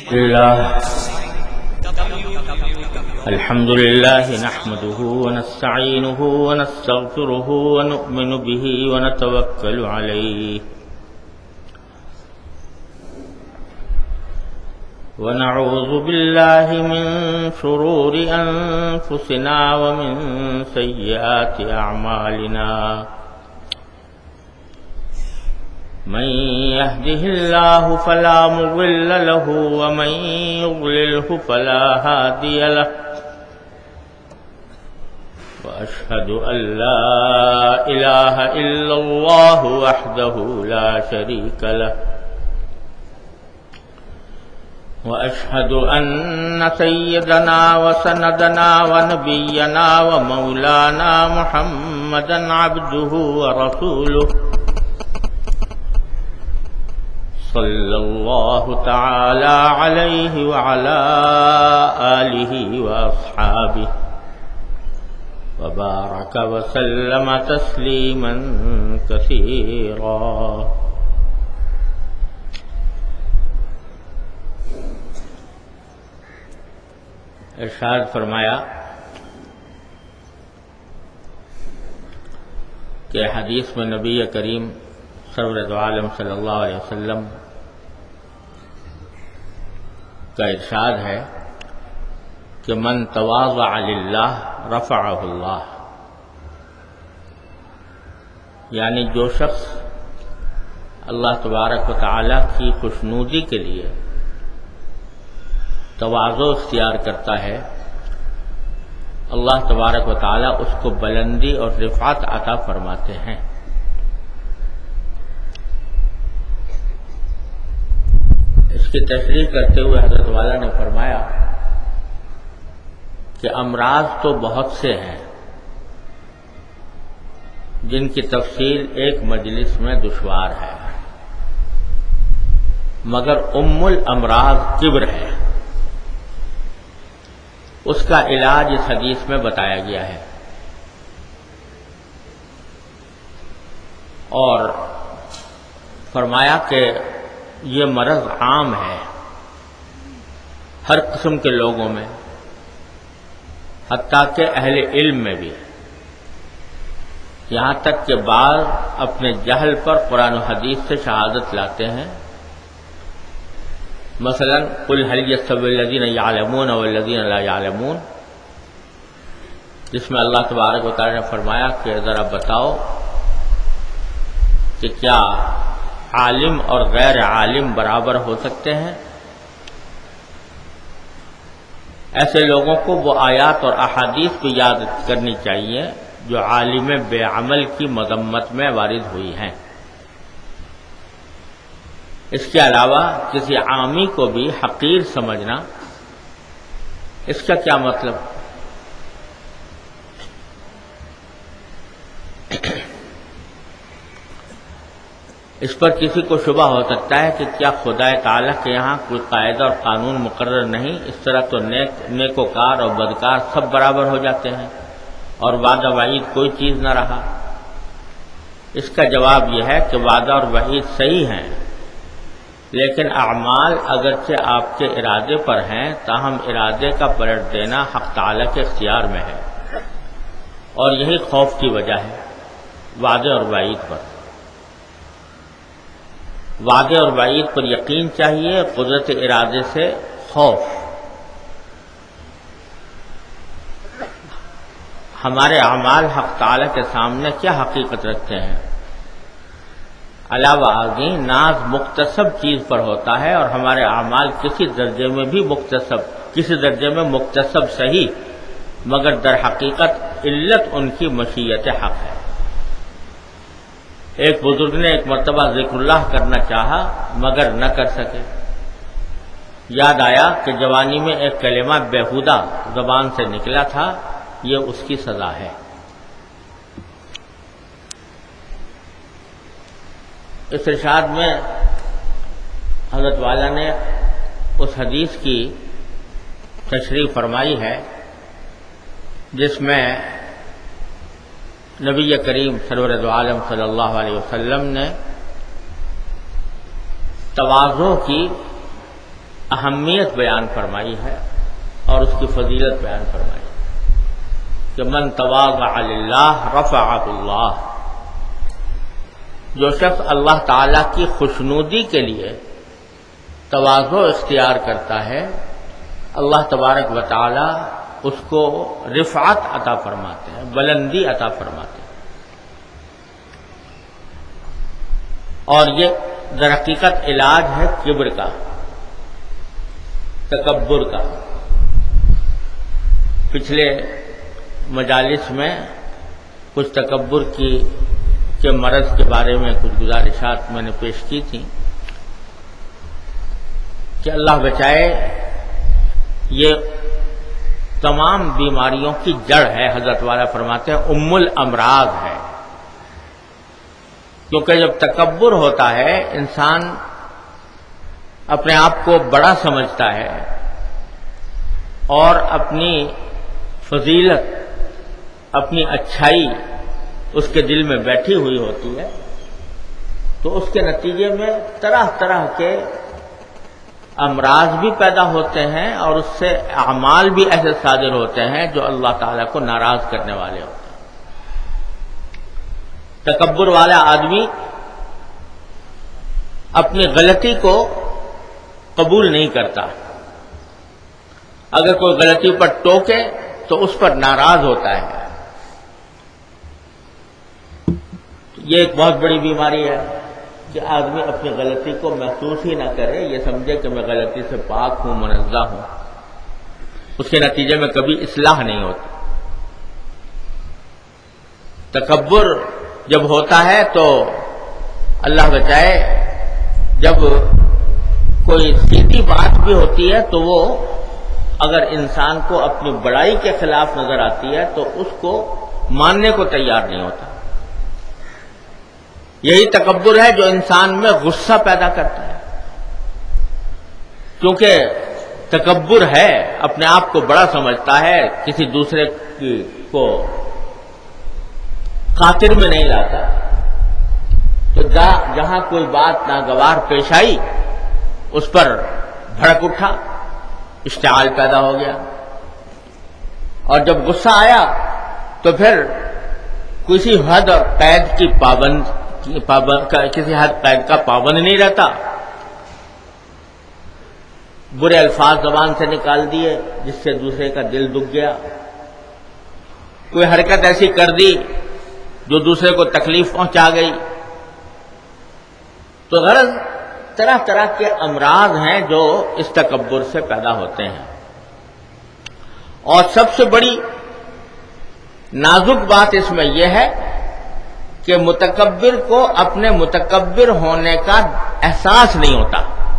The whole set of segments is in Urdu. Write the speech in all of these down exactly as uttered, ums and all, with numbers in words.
الله الحمد لله نحمده ونستعينه ونستغفره ونؤمن به ونتوكل عليه ونعوذ بالله من شرور أنفسنا ومن سيئات أعمالنا من يهده الله فلا مضل له ومن يضلله فلا هادي له وأشهد أن لا إله إلا الله وحده لا شريك له وأشهد أن سيدنا وسندنا ونبينا ومولانا محمدا عبده ورسوله صلى الله تعالى عليه وعلى آله وأصحابه وبارك وسلم تسليما كثيرا. ارشاد فرمایا کہ حدیث میں نبی کریم سرور دو عالم صلی اللہ علیہ وسلم کا ارشاد ہے کہ من تواضع للہ رفعہ اللہ، یعنی جو شخص اللہ تبارک و تعالی کی خوشنودی کے لیے تواضع اختیار کرتا ہے، اللہ تبارک و تعالی اس کو بلندی اور رفعت عطا فرماتے ہیں. اس کی تشریح کرتے ہوئے حضرت والا نے فرمایا کہ امراض تو بہت سے ہیں جن کی تفصیل ایک مجلس میں دشوار ہے، مگر ام الامراض کبر ہے. اس کا علاج اس حدیث میں بتایا گیا ہے اور فرمایا کہ یہ مرض عام ہے ہر قسم کے لوگوں میں، حتیٰ کہ اہل علم میں بھی، یہاں تک کہ بعض اپنے جہل پر قرآن و حدیث سے شہادت لاتے ہیں. مثلا قل هل يستوي الذين يعلمون والذين لا يعلمون، جس میں اللہ تبارک و تعالی نے فرمایا کہ ذرا بتاؤ کہ کیا عالم اور غیر عالم برابر ہو سکتے ہیں؟ ایسے لوگوں کو وہ آیات اور احادیث بھی یاد کرنی چاہیے جو عالم بے عمل کی مذمت میں وارد ہوئی ہیں. اس کے علاوہ کسی عامی کو بھی حقیر سمجھنا، اس کا کیا مطلب؟ اس پر کسی کو شبہ ہو سکتا ہے کہ کیا خدا تعالی کے یہاں کوئی قاعدہ اور قانون مقرر نہیں؟ اس طرح تو نیک نیکوکار اور بدکار سب برابر ہو جاتے ہیں اور وعدہ وعید کوئی چیز نہ رہا. اس کا جواب یہ ہے کہ وعدہ اور وعید صحیح ہیں، لیکن اعمال اگرچہ آپ کے ارادے پر ہیں، تاہم ارادے کا پلٹ دینا حق تعالی کے اختیار میں ہے، اور یہی خوف کی وجہ ہے وعدے اور وعید پر. وعدے اور وعید پر یقین چاہیے، قدرت ارادے سے خوف. ہمارے اعمال حق تعالی کے سامنے کیا حقیقت رکھتے ہیں؟ علاوہ ازیں ناز مکتسب چیز پر ہوتا ہے، اور ہمارے اعمال کسی درجے میں بھی مکتسب کسی درجے میں مکتسب صحیح، مگر در حقیقت علت ان کی مشیت حق ہے. ایک بزرگ نے ایک مرتبہ ذکر اللہ کرنا چاہا مگر نہ کر سکے. یاد آیا کہ جوانی میں ایک کلمہ بیہودہ زبان سے نکلا تھا، یہ اس کی سزا ہے. اس ارشاد میں حضرت والا نے اس حدیث کی تشریح فرمائی ہے جس میں نبی کریم سرور دو عالم صلی اللہ علیہ وسلم نے تواضع کی اہمیت بیان فرمائی ہے اور اس کی فضیلت بیان فرمائی کہ من تواضع للہ رفعہ اللہ، جو شخص اللہ تعالی کی خوشنودی کے لیے تواضع اختیار کرتا ہے، اللہ تبارک و تعالی اس کو رفعت عطا فرماتے ہیں، بلندی عطا فرماتے ہیں۔ اور یہ در حقیقت علاج ہے کبر کا، تکبر کا۔ پچھلے مجالس میں کچھ تکبر کی کے مرض کے بارے میں کچھ گزارشات میں نے پیش کی تھی کہ اللہ بچائے، یہ تمام بیماریوں کی جڑ ہے۔ حضرت والا فرماتے ہیں ام الامراض ہے، کیونکہ جب تکبر ہوتا ہے انسان اپنے آپ کو بڑا سمجھتا ہے اور اپنی فضیلت، اپنی اچھائی اس کے دل میں بیٹھی ہوئی ہوتی ہے، تو اس کے نتیجے میں طرح طرح کے امراض بھی پیدا ہوتے ہیں اور اس سے اعمال بھی ایسے صادر ہوتے ہیں جو اللہ تعالیٰ کو ناراض کرنے والے ہوتے ہیں۔ تکبر والا آدمی اپنی غلطی کو قبول نہیں کرتا، اگر کوئی غلطی پر ٹوکے تو اس پر ناراض ہوتا ہے۔ یہ ایک بہت بڑی بیماری ہے کہ آدمی اپنی غلطی کو محسوس ہی نہ کرے، یہ سمجھے کہ میں غلطی سے پاک ہوں، منزہ ہوں، اس کے نتیجے میں کبھی اصلاح نہیں ہوتی۔ تکبر جب ہوتا ہے تو اللہ بچائے، جب کوئی سیدھی بات بھی ہوتی ہے تو وہ اگر انسان کو اپنی بڑائی کے خلاف نظر آتی ہے تو اس کو ماننے کو تیار نہیں ہوتا۔ یہی تکبر ہے جو انسان میں غصہ پیدا کرتا ہے، کیونکہ تکبر ہے، اپنے آپ کو بڑا سمجھتا ہے، کسی دوسرے کی کو خاطر میں نہیں لاتا، تو جہاں کوئی بات ناگوار پیش آئی اس پر بھڑک اٹھا، اشتعال پیدا ہو گیا، اور جب غصہ آیا تو پھر کسی حد اور قید کی پابند کسی حد قید کا پابند نہیں رہتا، برے الفاظ زبان سے نکال دیے جس سے دوسرے کا دل دکھ گیا، کوئی حرکت ایسی کر دی جو دوسرے کو تکلیف پہنچا گئی۔ تو غرض طرح طرح کے امراض ہیں جو اس تکبر سے پیدا ہوتے ہیں، اور سب سے بڑی نازک بات اس میں یہ ہے کہ متکبر کو اپنے متکبر ہونے کا احساس نہیں ہوتا۔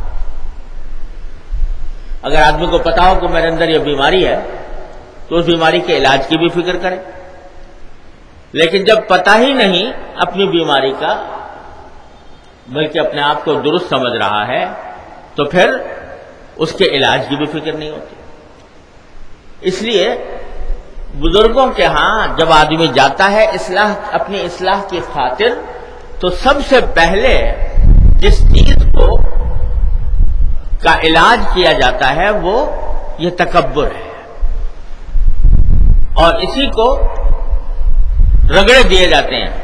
اگر آدمی کو پتا ہو کہ میرے اندر یہ بیماری ہے تو اس بیماری کے علاج کی بھی فکر کرے، لیکن جب پتہ ہی نہیں اپنی بیماری کا، بلکہ اپنے آپ کو درست سمجھ رہا ہے، تو پھر اس کے علاج کی بھی فکر نہیں ہوتی۔ اس لیے بزرگوں کے ہاں جب آدمی جاتا ہے اصلاح اپنی اصلاح کی خاطر، تو سب سے پہلے جس چیز کو کا علاج کیا جاتا ہے وہ یہ تکبر ہے، اور اسی کو رگڑے دیے جاتے ہیں۔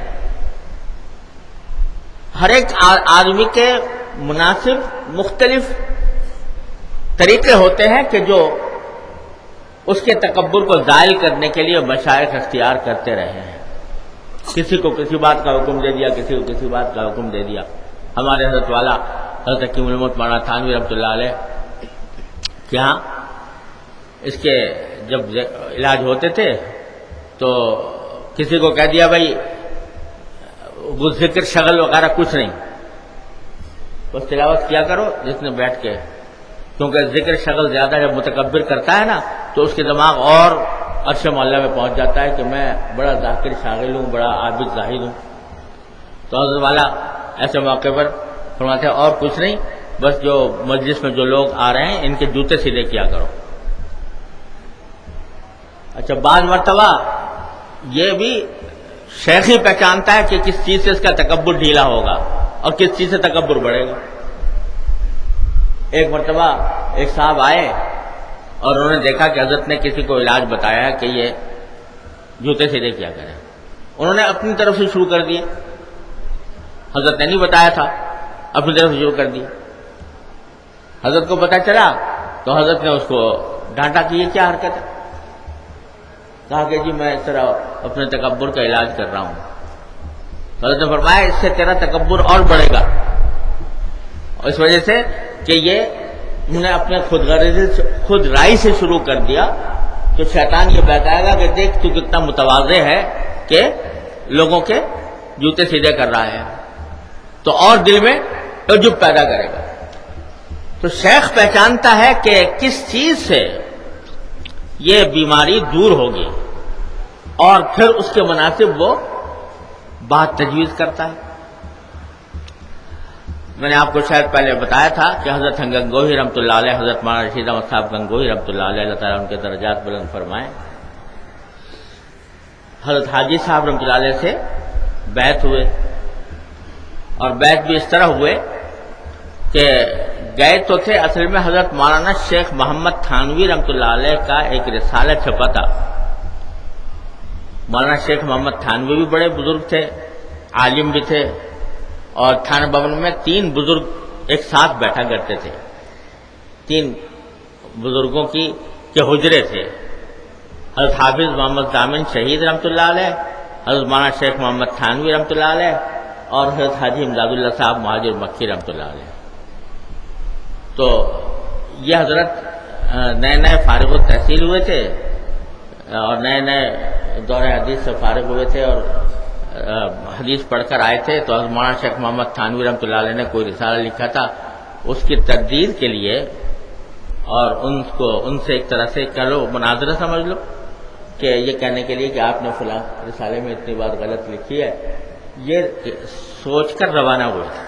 ہر ایک آدمی کے مناسب مختلف طریقے ہوتے ہیں کہ جو اس کے تکبر کو زائل کرنے کے لیے مشائخ اختیار کرتے رہے ہیں۔ کسی کو کسی بات کا حکم دے دیا، کسی کو کسی بات کا حکم دے دیا۔ ہمارے حضرت والا حضرت حکیم الموت مولانا تھانوی رحمۃ اللہ علیہ کہ ہاں اس کے جب علاج ہوتے تھے تو کسی کو کہہ دیا بھائی وہ ذکر شغل وغیرہ کچھ نہیں، بس تلاوت کیا کرو جس نے بیٹھ کے، کیونکہ ذکر شغل زیادہ جب متکبر کرتا ہے نا تو اس کے دماغ اور عرش معلیٰ میں پہنچ جاتا ہے کہ میں بڑا ذاکر شاغل ہوں، بڑا عابد زاہد ہوں۔ تو حضرت والا ایسے موقع پر فرماتے ہیں اور کچھ نہیں، بس جو مجلس میں جو لوگ آ رہے ہیں ان کے جوتے سیدھے کیا کرو۔ اچھا، بعض مرتبہ یہ بھی شیخ ہی پہچانتا ہے کہ کس چیز سے اس کا تکبر ڈھیلا ہوگا اور کس چیز سے تکبر بڑھے گا۔ ایک مرتبہ ایک صاحب آئے اور انہوں نے دیکھا کہ حضرت نے کسی کو علاج بتایا ہے کہ یہ جوتے سیدھے کیا کریں. انہوں نے اپنی طرف سے شروع کر دیے، حضرت نے نہیں بتایا تھا، اپنی طرف سے شروع کر دیا. حضرت کو پتہ چلا تو حضرت نے اس کو ڈانٹا کہ یہ کیا حرکت ہے. کہا کہ جی میں اس طرح اپنے تکبر کا علاج کر رہا ہوں. تو حضرت نے فرمایا اس سے تیرا تکبر اور بڑھے گا، اور اس وجہ سے کہ یہ انہوں نے اپنے خود غرضی خود رائی سے شروع کر دیا تو شیطان یہ بہکائے گا کہ دیکھ تو کتنا متواضع ہے کہ لوگوں کے جوتے سیدھے کر رہا ہے، تو اور دل میں تعجب پیدا کرے گا. تو شیخ پہچانتا ہے کہ کس چیز سے یہ بیماری دور ہوگی اور پھر اس کے مناسب وہ بات تجویز کرتا ہے. میں نے آپ کو شاید پہلے بتایا تھا کہ حضرت گنگوہی رحمۃ اللہ علیہ، حضرت مولانا رشید احمد صاحب گنگوہی رحمۃ اللہ علیہ، اللہ تعالیٰ ان کے درجات بلند فرمائیں، حضرت حاجی صاحب رحمۃ اللہ علیہ سے بیعت ہوئے، اور بیعت بھی اس طرح ہوئے کہ گئے تو تھے اصل میں حضرت مولانا شیخ محمد تھانوی رحمۃ اللہ علیہ کا ایک رسالہ چھپا تھا. مولانا شیخ محمد تھانوی بھی بڑے بزرگ تھے، عالم بھی تھے، اور تھانہ بھون میں تین بزرگ ایک ساتھ بیٹھا کرتے تھے. تین بزرگوں کی کے حجرے تھے، حضرت حافظ محمد ضامن شہید رحمۃ اللہ علیہ، حضرت مولانا شیخ محمد تھانوی رحمۃ اللہ علیہ، اور حضرت حاجی امداد اللہ صاحب مہاجر مکی رحمۃ اللہ علیہ. تو یہ حضرت نئے نئے فارغ التحصیل ہوئے تھے اور نئے نئے دور حدیث سے فارغ ہوئے تھے اور حدیث پڑھ کر آئے تھے. تو حضرت مولانا شیخ محمد تھانوی رحمۃ اللہ علیہ نے کوئی رسالہ لکھا تھا، اس کی تردید کے لیے اور ان کو ان سے ایک طرح سے کہہ لو مناظرہ سمجھ لو کہ یہ کہنے کے لیے کہ آپ نے فلاں رسالے میں اتنی بات غلط لکھی ہے، یہ سوچ کر روانہ ہوئے تھے.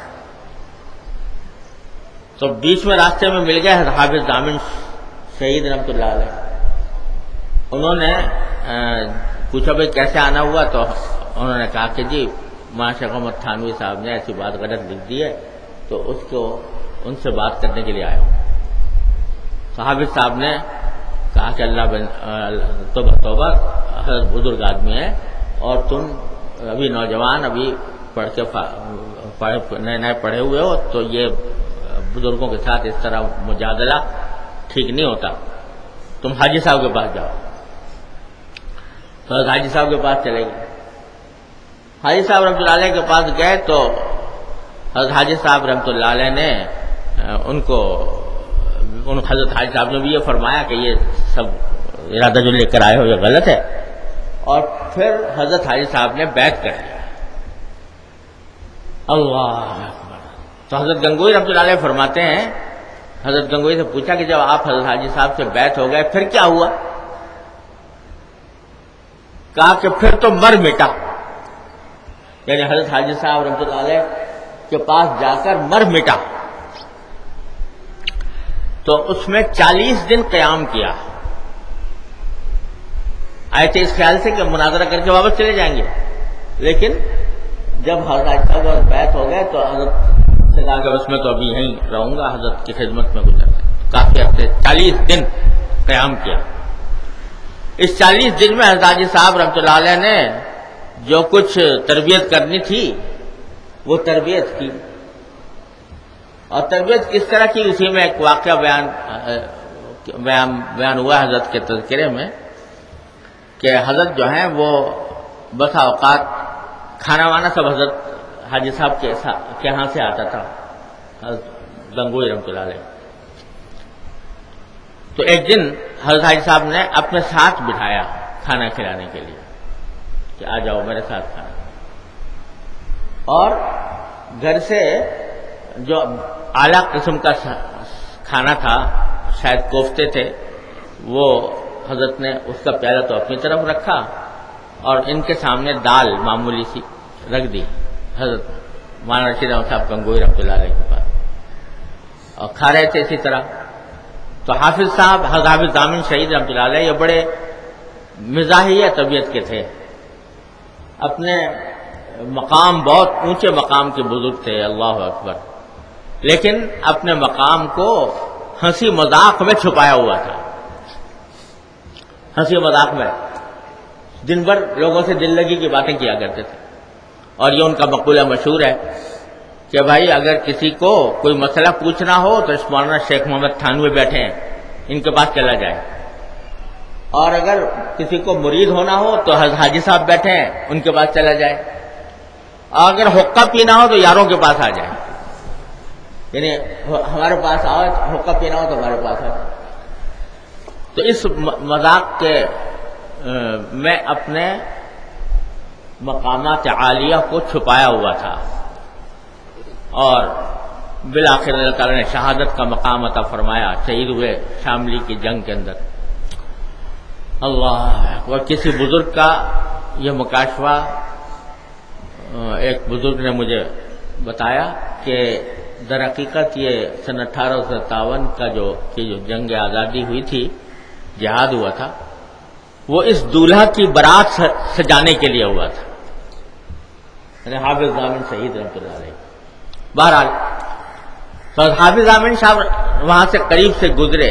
تو بیچ میں راستے میں مل گئے حافظ ضامن شہید رحمۃ اللہ علیہ. انہوں نے پوچھا بھائی کیسے آنا ہوا، تو انہوں نے کہا کہ جی مولانا شیخ محمد تھانوی صاحب نے ایسی بات غلط لکھ دی ہے تو اس کو ان سے بات کرنے کے لیے آیا ہوں. تو حافظ صاحب نے کہا کہ اللہ بن توبہ توبہ، حضرت بزرگ آدمی ہے اور تم ابھی نوجوان، ابھی پڑھ کے نئے نئے پڑھے ہوئے ہو، تو یہ بزرگوں کے ساتھ اس طرح مجادلہ ٹھیک نہیں ہوتا، تم حاجی صاحب کے پاس جاؤ. تو حضرت حاجی صاحب کے پاس چلے گئے. حاجی صاحب رحمۃ اللہ علیہ کے پاس گئے تو حضرت حاجی صاحب رحمۃ اللہ علیہ نے ان کو ان حضرت حاجی صاحب نے بھی یہ فرمایا کہ یہ سب ارادہ جو لے کر آئے ہو یہ غلط ہے، اور پھر حضرت حاجی صاحب نے بیعت کر لیا. اللہ اکبر. تو حضرت گنگوہی رحمۃ اللہ علیہ فرماتے ہیں، حضرت گنگوہی سے پوچھا کہ جب آپ حضرت حاجی صاحب سے بیعت ہو گئے پھر کیا ہوا؟ کہا کہ پھر تو مر مٹا، یعنی حضرت حاجی صاحب رحمۃ اللہ علیہ کے پاس جا کر مر مٹا. تو اس میں چالیس دن قیام کیا. آئے تھے اس خیال سے کہ مناظرہ کر کے واپس چلے جائیں گے، لیکن جب حضرت حاجی صاحب بیعت ہو گئے تو حضرت سے کہا کہ بس میں تو ابھی یہیں رہوں گا، حضرت کی خدمت میں گزر گئے. کافی عرصے چالیس دن قیام کیا. اس چالیس دن میں حضرت حاجی صاحب رحمۃ اللہ علیہ نے جو کچھ تربیت کرنی تھی وہ تربیت کی. اور تربیت کس طرح کی، اسی میں ایک واقعہ بیان بیان, بیان ہوا حضرت کے تذکرے میں کہ حضرت جو ہیں وہ بسا اوقات کھانا وانا سب حضرت حاجی صاحب کے کے ہاں سے آتا تھا، حضرت گنگوہی رحمۃ اللہ علیہ. تو ایک دن حضرت حاجی صاحب نے اپنے ساتھ بٹھایا کھانا کھلانے کے لیے کہ آ جاؤ میرے ساتھ کھانا. اور گھر سے جو اعلیٰ قسم کا کھانا تھا، شاید کوفتے تھے، وہ حضرت نے اس کا پیالہ تو اپنی طرف رکھا اور ان کے سامنے دال معمولی سی رکھ دی حضرت مولانا رشید احمد صاحب گنگوہی رحمۃ اللہ علیہ کے پاس، اور کھا رہے تھے اسی طرح. تو حافظ صاحب حضرت حافظ ضامن شہید رحمۃ اللہ علیہ یہ بڑے مزاحیہ طبیعت کے تھے، اپنے مقام بہت اونچے مقام کے بزرگ تھے. اللہ اکبر. لیکن اپنے مقام کو ہنسی مذاق میں چھپایا ہوا تھا. ہنسی مذاق میں دن بھر لوگوں سے دل لگی کی باتیں کیا کرتے تھے. اور یہ ان کا مقولہ مشہور ہے کہ بھائی اگر کسی کو کوئی مسئلہ پوچھنا ہو تو اس مولانا شیخ محمد تھانوی بیٹھے ہیں, ان کے پاس چلا جائے, اور اگر کسی کو مرید ہونا ہو تو حاجی صاحب بیٹھے ہیں, ان کے پاس چلا جائے, اور اگر حقہ پینا ہو تو یاروں کے پاس آ جائے. یعنی ہمارے پاس آؤ, حقہ پینا ہو تو ہمارے پاس آ جائے. تو اس مذاق کے میں اپنے مقامات عالیہ کو چھپایا ہوا تھا, اور بالآخر اللہ تعالیٰ نے شہادت کا مقام عطا فرمایا, شہید ہوئے شاملی کی جنگ کے اندر. اللہ, اور کسی بزرگ کا یہ مکاشفہ ایک بزرگ نے مجھے بتایا کہ در حقیقت یہ سن اٹھارہ سو ستاون کا جو کہ جو جنگ آزادی ہوئی تھی, جہاد ہوا تھا, وہ اس دولہا کی برات سجانے کے لیے ہوا تھا. یعنی حافظ ضامن شہید رحمۃ اللہ علیہ. بہرحال تو حافظ ضامن صاحب وہاں سے قریب سے گزرے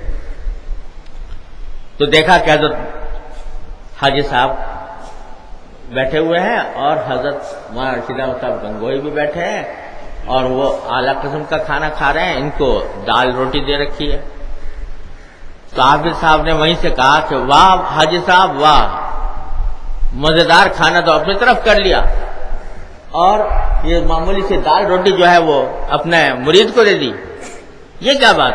تو دیکھا کہ حضرت حاجی صاحب بیٹھے ہوئے ہیں, اور حضرت مولانا رشید احمد صاحب گنگوئی بھی بیٹھے ہیں, اور وہ اعلیٰ قسم کا کھانا کھا رہے ہیں. ان کو دال روٹی دے رکھی ہے. تو حافظ صاحب نے وہیں سے کہا کہ واہ حاجی صاحب واہ, مزیدار کھانا تو اپنی طرف کر لیا, اور یہ معمولی سی دال روٹی جو ہے وہ اپنے مرید کو دے دی, یہ کیا بات؟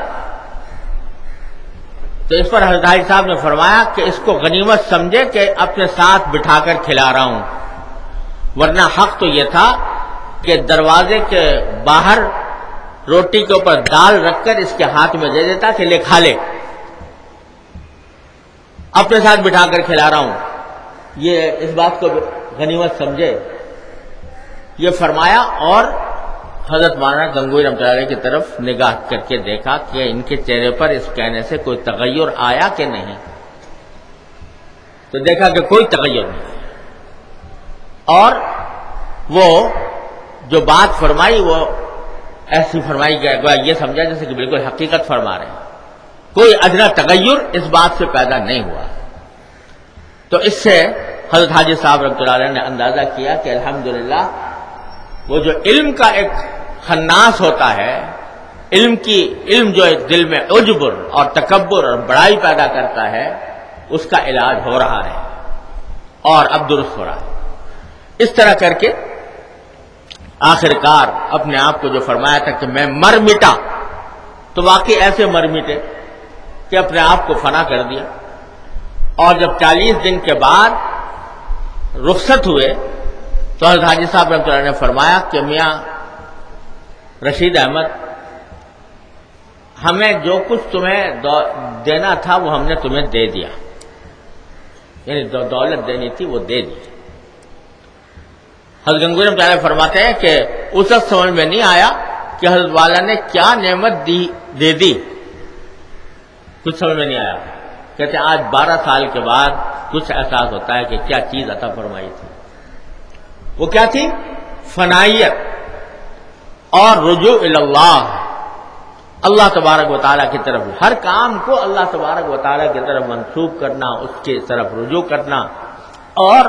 تو اس پر حضرت حاجی صاحب نے فرمایا کہ اس کو غنیمت سمجھے کہ اپنے ساتھ بٹھا کر کھلا رہا ہوں, ورنہ حق تو یہ تھا کہ دروازے کے باہر روٹی کے اوپر دال رکھ کر اس کے ہاتھ میں دے دیتا کہ لے کھا لے, اپنے ساتھ بٹھا کر کھلا رہا ہوں, یہ اس بات کو غنیمت سمجھے, یہ فرمایا. اور حضرت مولانا گنگوئی رحمۃ اللہ علیہ کی طرف نگاہ کر کے دیکھا کہ ان کے چہرے پر اس کہنے سے کوئی تغیر آیا کہ نہیں, تو دیکھا کہ کوئی تغیر نہیں, اور وہ جو بات فرمائی وہ ایسی فرمائی گیا یہ سمجھا جیسے کہ بالکل حقیقت فرما رہے ہیں, کوئی ادنا تغیر اس بات سے پیدا نہیں ہوا. تو اس سے حضرت حاجی صاحب رحمۃ اللہ علیہ نے اندازہ کیا کہ الحمدللہ وہ جو علم کا ایک خناس ہوتا ہے, علم کی علم جو دل میں عجب اور تکبر اور بڑائی پیدا کرتا ہے, اس کا علاج ہو رہا ہے اور اب درست ہو رہا ہے. اس طرح کر کے آخر کار اپنے آپ کو جو فرمایا تھا کہ میں مر مٹا, تو واقعی ایسے مر مٹے کہ اپنے آپ کو فنا کر دیا. اور جب چالیس دن کے بعد رخصت ہوئے تو حضرت حاجی صاحب رحمۃ اللہ نے فرمایا کہ میاں رشید احمد, ہمیں جو کچھ تمہیں دینا تھا وہ ہم نے تمہیں دے دیا, یعنی جو دولت دینی تھی وہ دے دی. حضرت گنگوئی رحمۃ اللہ فرماتے ہیں کہ اس وقت سمجھ میں نہیں آیا کہ حضرت والا نے کیا نعمت دی دے دی, کچھ سمجھ میں نہیں آیا. کہتے آج بارہ سال کے بعد کچھ احساس ہوتا ہے کہ کیا چیز عطا فرمائی تھی. وہ کیا تھی؟ فنائیت اور رجوع اللہ, اللہ تبارک و تعالیٰ کی طرف, ہر کام کو اللہ تبارک و تعالیٰ کی طرف منسوب کرنا, اس کی طرف رجوع کرنا, اور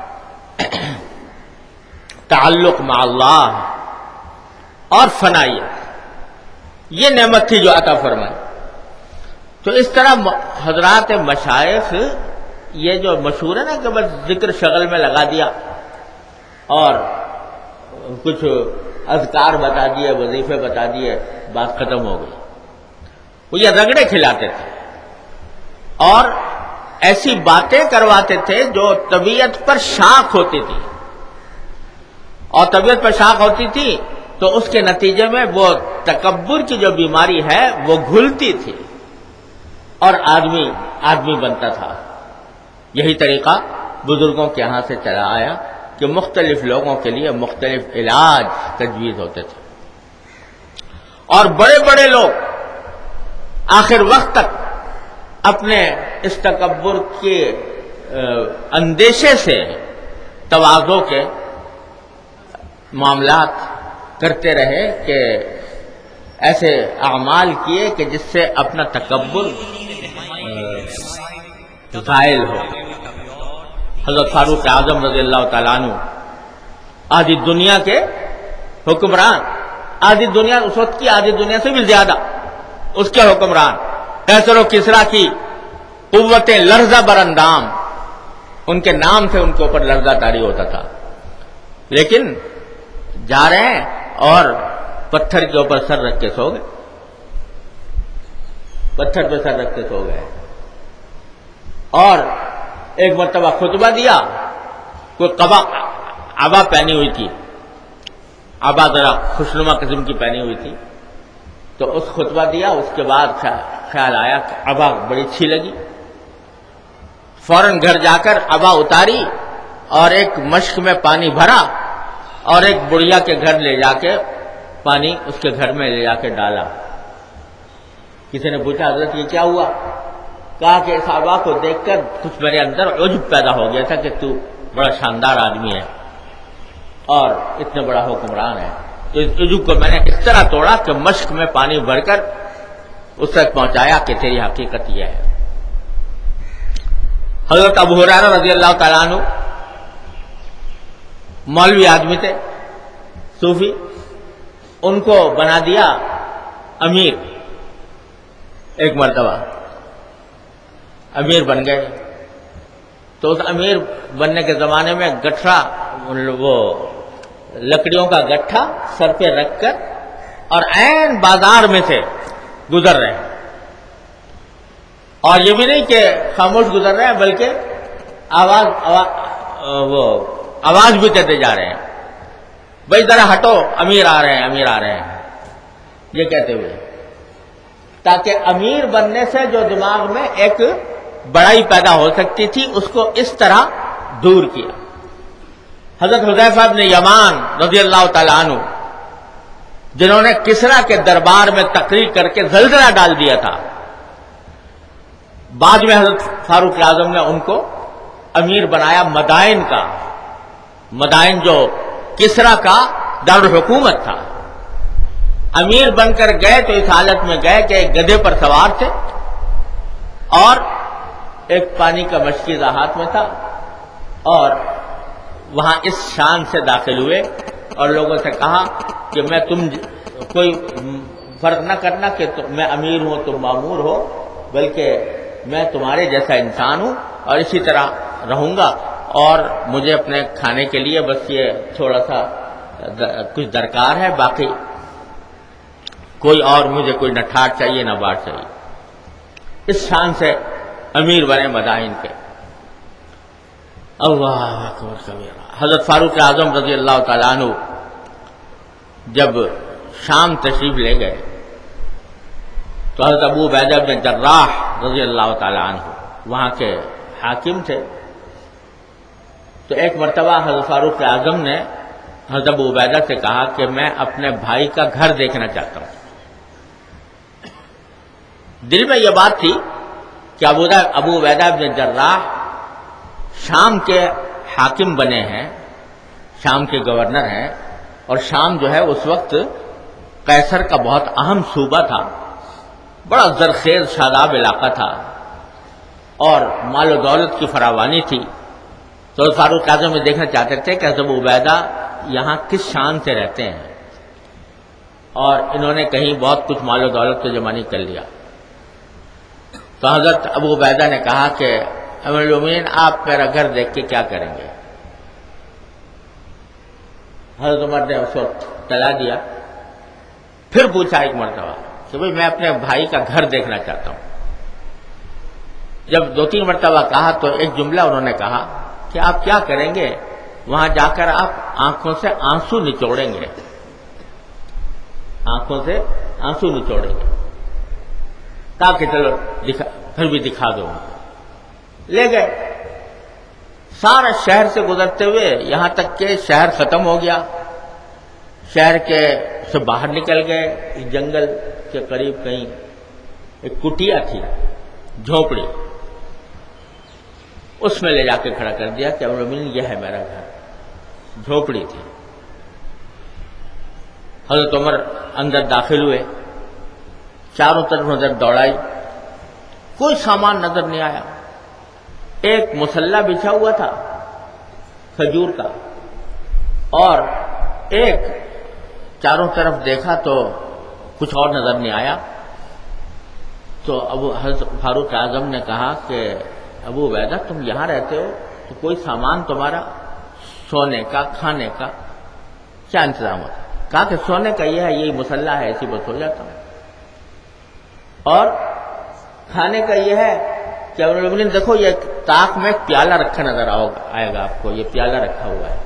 تعلق مع اللہ اور فنائیت, یہ نعمت تھی جو عطا فرمائی. تو اس طرح حضرات مشائخ یہ جو مشہور ہے نا کہ بس ذکر شغل میں لگا دیا اور کچھ اذکار بتا دیے, وظیفے بتا دیے, بات ختم ہو گئی. وہ یہ رگڑے کھلاتے تھے اور ایسی باتیں کرواتے تھے جو طبیعت پر شاخ ہوتی تھی, اور طبیعت پر شاخ ہوتی تھی تو اس کے نتیجے میں وہ تکبر کی جو بیماری ہے وہ گھلتی تھی اور آدمی آدمی بنتا تھا. یہی طریقہ بزرگوں کے یہاں سے چلا آیا کہ مختلف لوگوں کے لیے مختلف علاج تجویز ہوتے تھے, اور بڑے بڑے لوگ آخر وقت تک اپنے اس تکبر کے اندیشے سے تواضع کے معاملات کرتے رہے کہ ایسے اعمال کیے کہ جس سے اپنا تکبر زائل ہو. حضرت فاروق اعظم رضی اللہ تعالیٰ عنہ آدھی دنیا کے حکمران، آدھی دنیا اس وقت کی آدھی دنیا سے بھی زیادہ اس کے حکمران، کیسر و کسریٰ کی قوتیں لرزہ براندام، ان کے نام سے ان کے اوپر لرزہ طاری ہوتا تھا، لیکن جا رہے ہیں اور پتھر کے اوپر سر رکھ کے سو گئے، پتھر پہ سر رکھ کے سو گئے. اور ایک مرتبہ خطبہ دیا، کوئی قبا عبا پہنی ہوئی تھی، عبا ذرا خوشنما قسم کی پہنی ہوئی تھی، تو اس خطبہ دیا. اس کے بعد خیال آیا کہ عبا بڑی اچھی لگی، فوراً گھر جا کر عبا اتاری اور ایک مشک میں پانی بھرا اور ایک بڑھیا کے گھر لے جا کے پانی اس کے گھر میں لے جا کے ڈالا. کسی نے پوچھا حضرت یہ کیا ہوا؟ کہا کہ اس عبا کو دیکھ کر کچھ میرے اندر عجب پیدا ہو گیا تھا کہ تو بڑا شاندار آدمی ہے اور اتنا بڑا حکمران ہے، تو اس عجب کو میں نے اس طرح توڑا کہ مشک میں پانی بھر کر اس تک پہنچایا کہ تیری حقیقت یہ ہے. حضرت ابو ہریرہ رضی اللہ تعالیٰ عنہ مولوی آدمی تھے، صوفی، ان کو بنا دیا امیر. ایک مرتبہ امیر بن گئے، تو اس امیر بننے کے زمانے میں گٹھا، وہ لکڑیوں کا گٹھا سر پہ رکھ کر اور عین بازار میں سے گزر رہے ہیں، اور یہ بھی نہیں کہ خاموش گزر رہے ہیں بلکہ آواز آواز وہ آواز بھی دیتے جا رہے ہیں، بھائی ذرا ہٹو، امیر آ رہے ہیں، امیر آ رہے ہیں، یہ کہتے ہوئے، تاکہ امیر بننے سے جو دماغ میں ایک بڑائی پیدا ہو سکتی تھی اس کو اس طرح دور کیا. حضرت حذیفہ بن یمان رضی اللہ تعالیٰ عنہ، جنہوں نے کسریٰ کے دربار میں تقریر کر کے زلزلہ ڈال دیا تھا، بعد میں حضرت فاروق اعظم نے ان کو امیر بنایا مدائن کا. مدائن جو کسریٰ کا دارالحکومت تھا. امیر بن کر گئے تو اس حالت میں گئے کہ ایک گدھے پر سوار تھے اور ایک پانی کا مشکیزہ ہاتھ میں تھا، اور وہاں اس شان سے داخل ہوئے اور لوگوں سے کہا کہ میں تم کوئی فرق نہ کرنا کہ میں امیر ہوں تم مامور ہو، بلکہ میں تمہارے جیسا انسان ہوں اور اسی طرح رہوں گا، اور مجھے اپنے کھانے کے لیے بس یہ تھوڑا سا کچھ درکار ہے، باقی کوئی اور مجھے کوئی نہ ٹھاٹ چاہیے نہ باٹ چاہیے. اس شان سے امیر بنے مدائن کے. اللہ اکبر کبیرہ. حضرت فاروق اعظم رضی اللہ تعالیٰ عنہ جب شام تشریف لے گئے تو حضرت ابو عبیدہ بن جراح رضی اللہ تعالیٰ عنہ وہاں کے حاکم تھے. تو ایک مرتبہ حضرت فاروق اعظم نے حضرت ابو عبیدہ سے کہا کہ میں اپنے بھائی کا گھر دیکھنا چاہتا ہوں. دل میں یہ بات تھی کہ ابو ابو عبیدہ بن جراح شام کے حاکم بنے ہیں، شام کے گورنر ہیں، اور شام جو ہے اس وقت قیصر کا بہت اہم صوبہ تھا، بڑا زرخیز شاداب علاقہ تھا اور مال و دولت کی فراوانی تھی. تو فاروق اعظم یہ دیکھنا چاہتے تھے کہ حضرت ابو عبیدہ یہاں کس شان سے رہتے ہیں، اور انہوں نے کہیں بہت کچھ مال و دولت تو جمع نہیں کر لیا. تو حضرت ابو عبیدہ نے کہا کہ امیر المومنین آپ میرا گھر دیکھ کے کیا کریں گے؟ حضرت عمر نے اس وقت تلا دیا. پھر پوچھا ایک مرتبہ کہ بھائی میں اپنے بھائی کا گھر دیکھنا چاہتا ہوں. جب دو تین مرتبہ کہا تو ایک جملہ انہوں نے کہا کہ آپ کیا کریں گے؟ وہاں جا کر آپ آنکھوں سے آنسو نچوڑیں گے، آنکھوں سے آنسو نچوڑیں گے. کہا کہ چلو دکھا پھر بھی دکھا دو. لے گئے سارا شہر سے گزرتے ہوئے یہاں تک کہ شہر ختم ہو گیا. شہر کے سے باہر نکل گئے، اس جنگل کے قریب کہیں ایک کٹیا تھی، جھونپڑی، اس میں لے جا کے کھڑا کر دیا کہ امیر المومنین یہ ہے میرا گھر. جھونپڑی تھی. حضرت عمر اندر داخل ہوئے چاروں طرف نظر دوڑائی، کوئی سامان نظر نہیں آیا. ایک مصلی بچھا ہوا تھا کھجور کا، اور ایک چاروں طرف دیکھا تو کچھ اور نظر نہیں آیا. تو ابو حضرت فاروق اعظم نے کہا کہ ابو عبیدہ تم یہاں رہتے ہو تو کوئی سامان تمہارا سونے کا کھانے کا کیا انتظام ہوتا؟ کہا کہ سونے کا یہ ہے، یہی مسلح ہے، اسی پر سو جاتا ہوں. اور کھانے کا یہ ہے کہ امیر المومنین دیکھو یہ طاق میں ایک پیالہ رکھا نظر آئے گا آپ کو، یہ پیالہ رکھا ہوا ہے،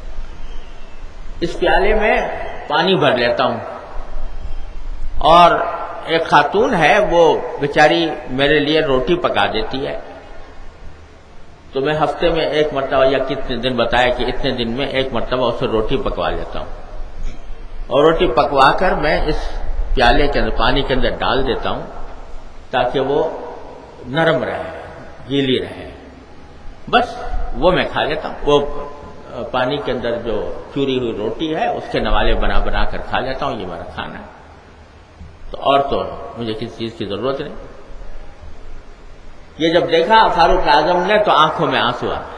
اس پیالے میں پانی بھر لیتا ہوں. اور ایک خاتون ہے وہ بیچاری میرے لیے روٹی پکا دیتی ہے، تو میں ہفتے میں ایک مرتبہ یا کتنے دن بتایا کہ اتنے دن میں ایک مرتبہ اسے روٹی پکوا لیتا ہوں، اور روٹی پکوا کر میں اس پیالے کے اندر پانی کے اندر ڈال دیتا ہوں تاکہ وہ نرم رہے، گیلی رہے. بس وہ میں کھا لیتا ہوں. وہ پانی کے اندر جو چوری ہوئی روٹی ہے اس کے نوالے بنا بنا کر کھا لیتا ہوں، یہ میرا کھانا ہے. تو اور تو مجھے کسی چیز کی ضرورت نہیں. یہ جب دیکھا فاروق اعظم نے تو آنکھوں میں آنسو آ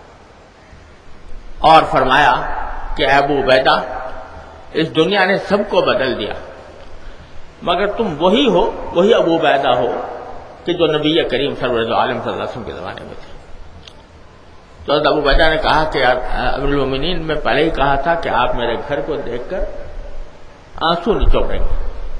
اور فرمایا کہ ابو عبیدہ اس دنیا نے سب کو بدل دیا، مگر تم وہی ہو، وہی ابو عبیدہ ہو کہ جو نبی کریم سرور عالم صلی اللہ علیہ وسلم کے زمانے میں تھے. تو حضرت ابو عبیدہ نے کہا کہ امیر المومنین میں پہلے ہی کہا تھا کہ آپ میرے گھر کو دیکھ کر آنسو نچوڑیں گے.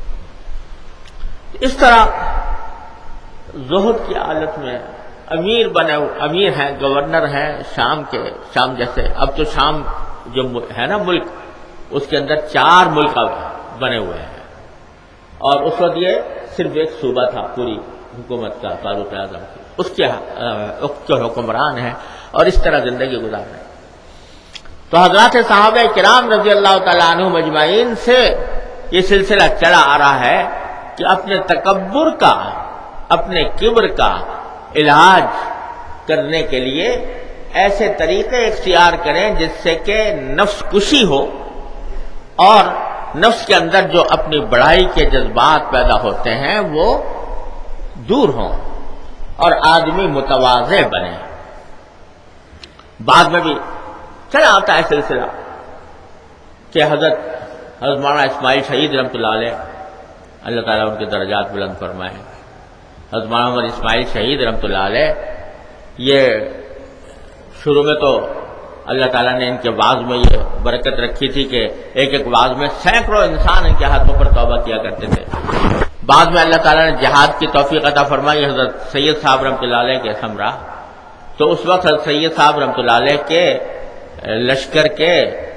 اس طرح زہد کی حالت میں امیر بنے، امیر ہیں، گورنر ہیں شام کے، شام جیسے اب تو شام جو ہے نا ملک، اس کے اندر چار ملک بنے ہوئے ہیں، اور اس وقت یہ صرف ایک صوبہ تھا پوری حکومت کا فاروق اعظم کی، اس کے وقت کے حکمران ہیں اور اس طرح زندگی گزار رہے ہیں. تو حضرات صحابہ کرام رضی اللہ تعالیٰ عنہم اجمعین سے یہ سلسلہ چلا آ رہا ہے کہ اپنے تکبر کا، اپنے کبر کا علاج کرنے کے لیے ایسے طریقے اختیار کریں جس سے کہ نفس کشی ہو اور نفس کے اندر جو اپنی بڑائی کے جذبات پیدا ہوتے ہیں وہ دور ہوں اور آدمی متواضع بنے. بعد میں بھی چلا آتا ہے سلسلہ کہ حضرت حضرت مولانا اسماعیل شہید رحمۃ اللہ علیہ، اللہ تعالیٰ ان کے درجات بلند فرمائے، حضرت مولانا محمد اسماعیل شہید رحمۃ اللہ علیہ، یہ شروع میں تو اللہ تعالیٰ نے ان کے وعظ میں یہ برکت رکھی تھی کہ ایک ایک وعظ میں سینکڑوں انسان ان کے ہاتھوں پر توبہ کیا کرتے تھے. بعد میں اللہ تعالیٰ نے جہاد کی توفیق عطا فرمائی حضرت سید صاحب رحمۃ اللہ علیہ کے ہمراہ. تو اس وقت حضرت سید صاحب رحمۃ اللہ علیہ کے لشکر کے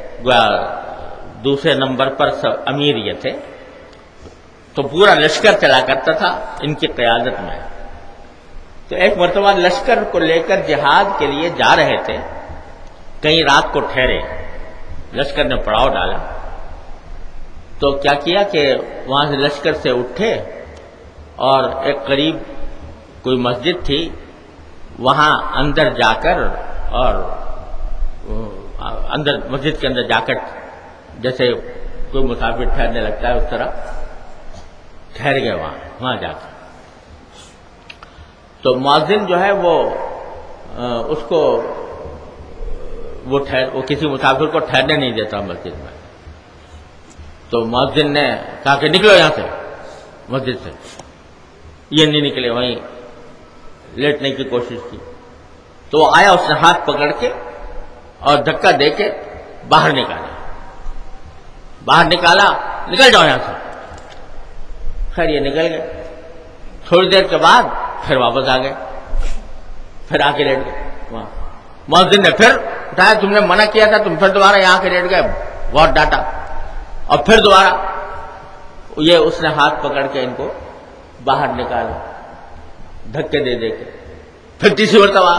دوسرے نمبر پر امیر یہ تھے، تو پورا لشکر چلا کرتا تھا ان کی قیادت میں. تو ایک مرتبہ لشکر کو لے کر جہاد کے لیے جا رہے تھے، کہیں رات کو ٹھہرے، لشکر نے پڑاؤ ڈالا، تو کیا کیا کہ وہاں سے لشکر سے اٹھے اور ایک قریب کوئی مسجد تھی وہاں اندر جا کر، اور اندر مسجد کے اندر جا کر جیسے کوئی مسافر ٹھہرنے لگتا ہے اس طرح ٹھہر گئے وہاں وہاں جا کر. تو مؤذن جو ہے وہ اس کو وہ ٹھہر وہ کسی مسافر کو ٹھہرنے نہیں دیتا مسجد میں. تو مؤذن نے کہا کہ نکلو یہاں سے، مسجد سے. یہ نہیں نکلے، وہیں لیٹنے کی کوشش کی. تو وہ آیا، اس نے ہاتھ پکڑ کے اور دھکا دے کے باہر نکالا باہر نکالا نکل جاؤ یہاں سے. خیر یہ نکل گئے. تھوڑی دیر کے بعد پھر واپس آ گئے، پھر آ کے لیٹ گئے وہاں. مؤذن نے پھر اٹھایا، تم نے منع کیا تھا، تم پھر دوبارہ یہاں کے لیٹ گئے. بہت ڈانٹا، اور پھر دوبارہ یہ اس نے ہاتھ پکڑ کے ان کو باہر نکالا دھکے دے دے کے. پھر تیسری مرتبہ،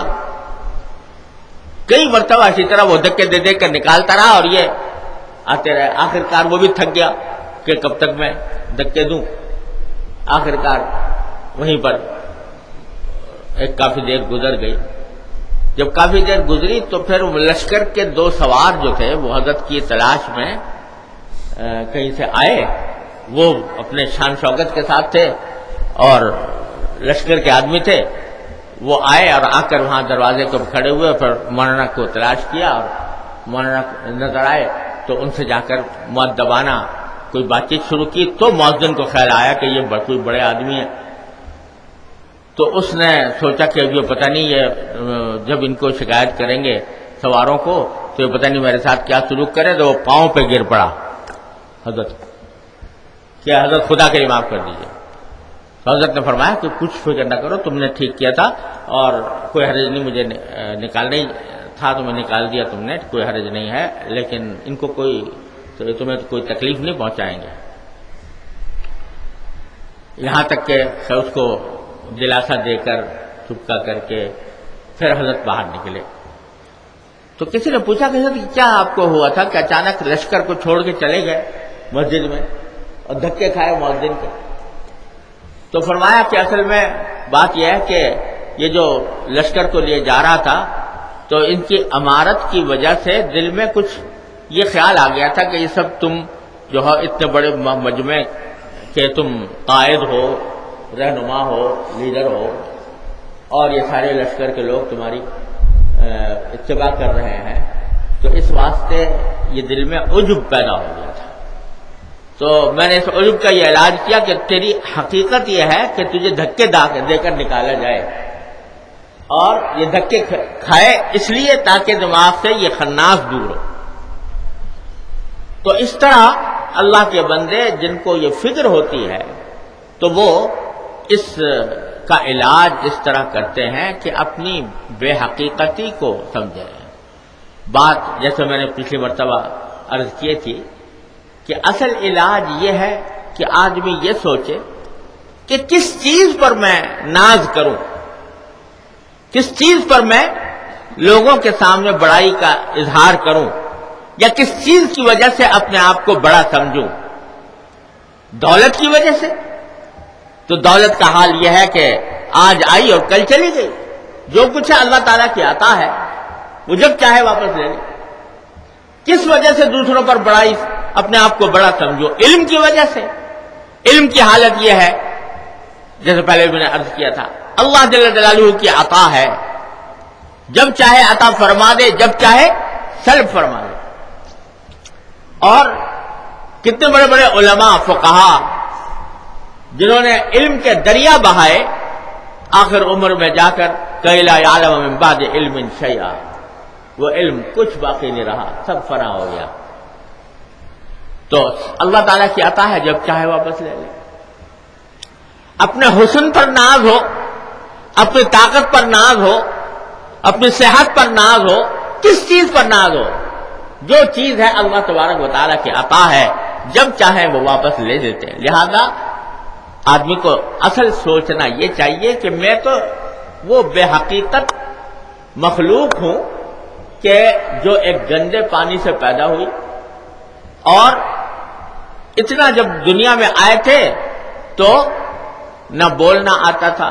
کئی مرتبہ اسی طرح وہ دھکے دے دے کر نکالتا رہا اور یہ آتے رہے. آخر کار وہ بھی تھک گیا کہ کب تک میں دھکے دوں. آخر کار وہیں پر ایک کافی دیر گزر گئی. جب کافی دیر گزری تو پھر لشکر کے دو سوار جو تھے وہ حضرت کی تلاش میں کہیں سے آئے وہ اپنے شان شوکت کے ساتھ تھے اور لشکر کے آدمی تھے، وہ آئے اور آ کر وہاں دروازے پر کھڑے ہوئے، پھر مولانا کو تلاش کیا اور مولانا نظر آئے تو ان سے جا کر مؤدبانہ کوئی بات چیت شروع کی، تو مؤذن کو خیال آیا کہ یہ کوئی بڑے آدمی ہے، تو اس نے سوچا کہ یہ پتہ نہیں یہ جب ان کو شکایت کریں گے سواروں کو تو یہ پتہ نہیں میرے ساتھ کیا سلوک کرے، تو وہ پاؤں پہ گر پڑا حضرت کیا حضرت خدا کے لیے معاف کر دیجیے۔ تو حضرت نے فرمایا کہ کچھ فکر نہ کرو، تم نے ٹھیک کیا تھا اور کوئی حرج نہیں، مجھے نکالنا ہی تھا تو میں نکال دیا تم نے، کوئی حرج نہیں ہے، لیکن ان کو کوئی تمہیں کوئی تکلیف نہیں پہنچائیں گے۔ یہاں تک کہ اس کو دلاسا دے کر چپکا کر کے پھر حضرت باہر نکلے۔ تو کسی نے پوچھا کہ حضرت کیا آپ کو ہوا تھا کہ اچانک لشکر کو چھوڑ کے چلے گئے مسجد میں اور دھکے کھائے مؤذن کے؟ تو فرمایا کہ اصل میں بات یہ ہے کہ یہ جو لشکر کو لیے جا رہا تھا تو ان کی امارت کی وجہ سے دل میں کچھ یہ خیال آ گیا تھا کہ یہ سب تم جو ہے اتنے بڑے مجمع کہ تم قائد ہو، رہنما ہو، لیڈر ہو، اور یہ سارے لشکر کے لوگ تمہاری اتباع کر رہے ہیں، تو اس واسطے یہ دل میں عجب پیدا ہو گیا تھا۔ تو میں نے اس عجب کا یہ علاج کیا کہ تیری حقیقت یہ ہے کہ تجھے دھکے دے کر نکالا جائے، اور یہ دھکے کھائے اس لیے تاکہ دماغ سے یہ خناس دور ہو۔ تو اس طرح اللہ کے بندے جن کو یہ فکر ہوتی ہے تو وہ اس کا علاج اس طرح کرتے ہیں کہ اپنی بے حقیقتی کو سمجھے۔ بات جیسے میں نے پچھلی مرتبہ عرض کی تھی کہ اصل علاج یہ ہے کہ آدمی یہ سوچے کہ کس چیز پر میں ناز کروں، کس چیز پر میں لوگوں کے سامنے بڑائی کا اظہار کروں، یا کس چیز کی وجہ سے اپنے آپ کو بڑا سمجھوں۔ دولت کی وجہ سے تو دولت کا حال یہ ہے کہ آج آئی اور کل چلی گئی، جو کچھ ہے اللہ تعالیٰ کی عطا ہے، وہ جب چاہے واپس لے لے۔ کس وجہ سے دوسروں پر بڑائی اپنے آپ کو بڑا سمجھو؟ علم کی وجہ سے۔ علم کی حالت یہ ہے جیسے پہلے میں نے عرض کیا تھا، اللہ جل جلالہ کی عطا ہے، جب چاہے عطا فرما دے، جب چاہے سلب فرما دے۔ اور کتنے بڑے بڑے علماء فقہا جنہوں نے علم کے دریا بہائے، آخر عمر میں جا کر کہ لا یعلم من بعد علم شیئا، وہ علم کچھ باقی نہیں رہا، سب فنا ہو گیا۔ تو اللہ تعالیٰ کی عطا ہے، جب چاہے واپس لے لے۔ اپنے حسن پر ناز ہو، اپنی طاقت پر ناز ہو، اپنی صحت پر ناز ہو، کس چیز پر ناز ہو، جو چیز ہے اللہ تبارک و تعالیٰ کی عطا ہے، جب چاہے وہ واپس لے دیتے ہیں۔ لہذا آدمی کو اصل سوچنا یہ چاہیے کہ میں تو وہ بے حقیقت مخلوق ہوں کہ جو ایک گندے پانی سے پیدا ہوئی، اور اتنا جب دنیا میں آئے تھے تو نہ بولنا آتا تھا،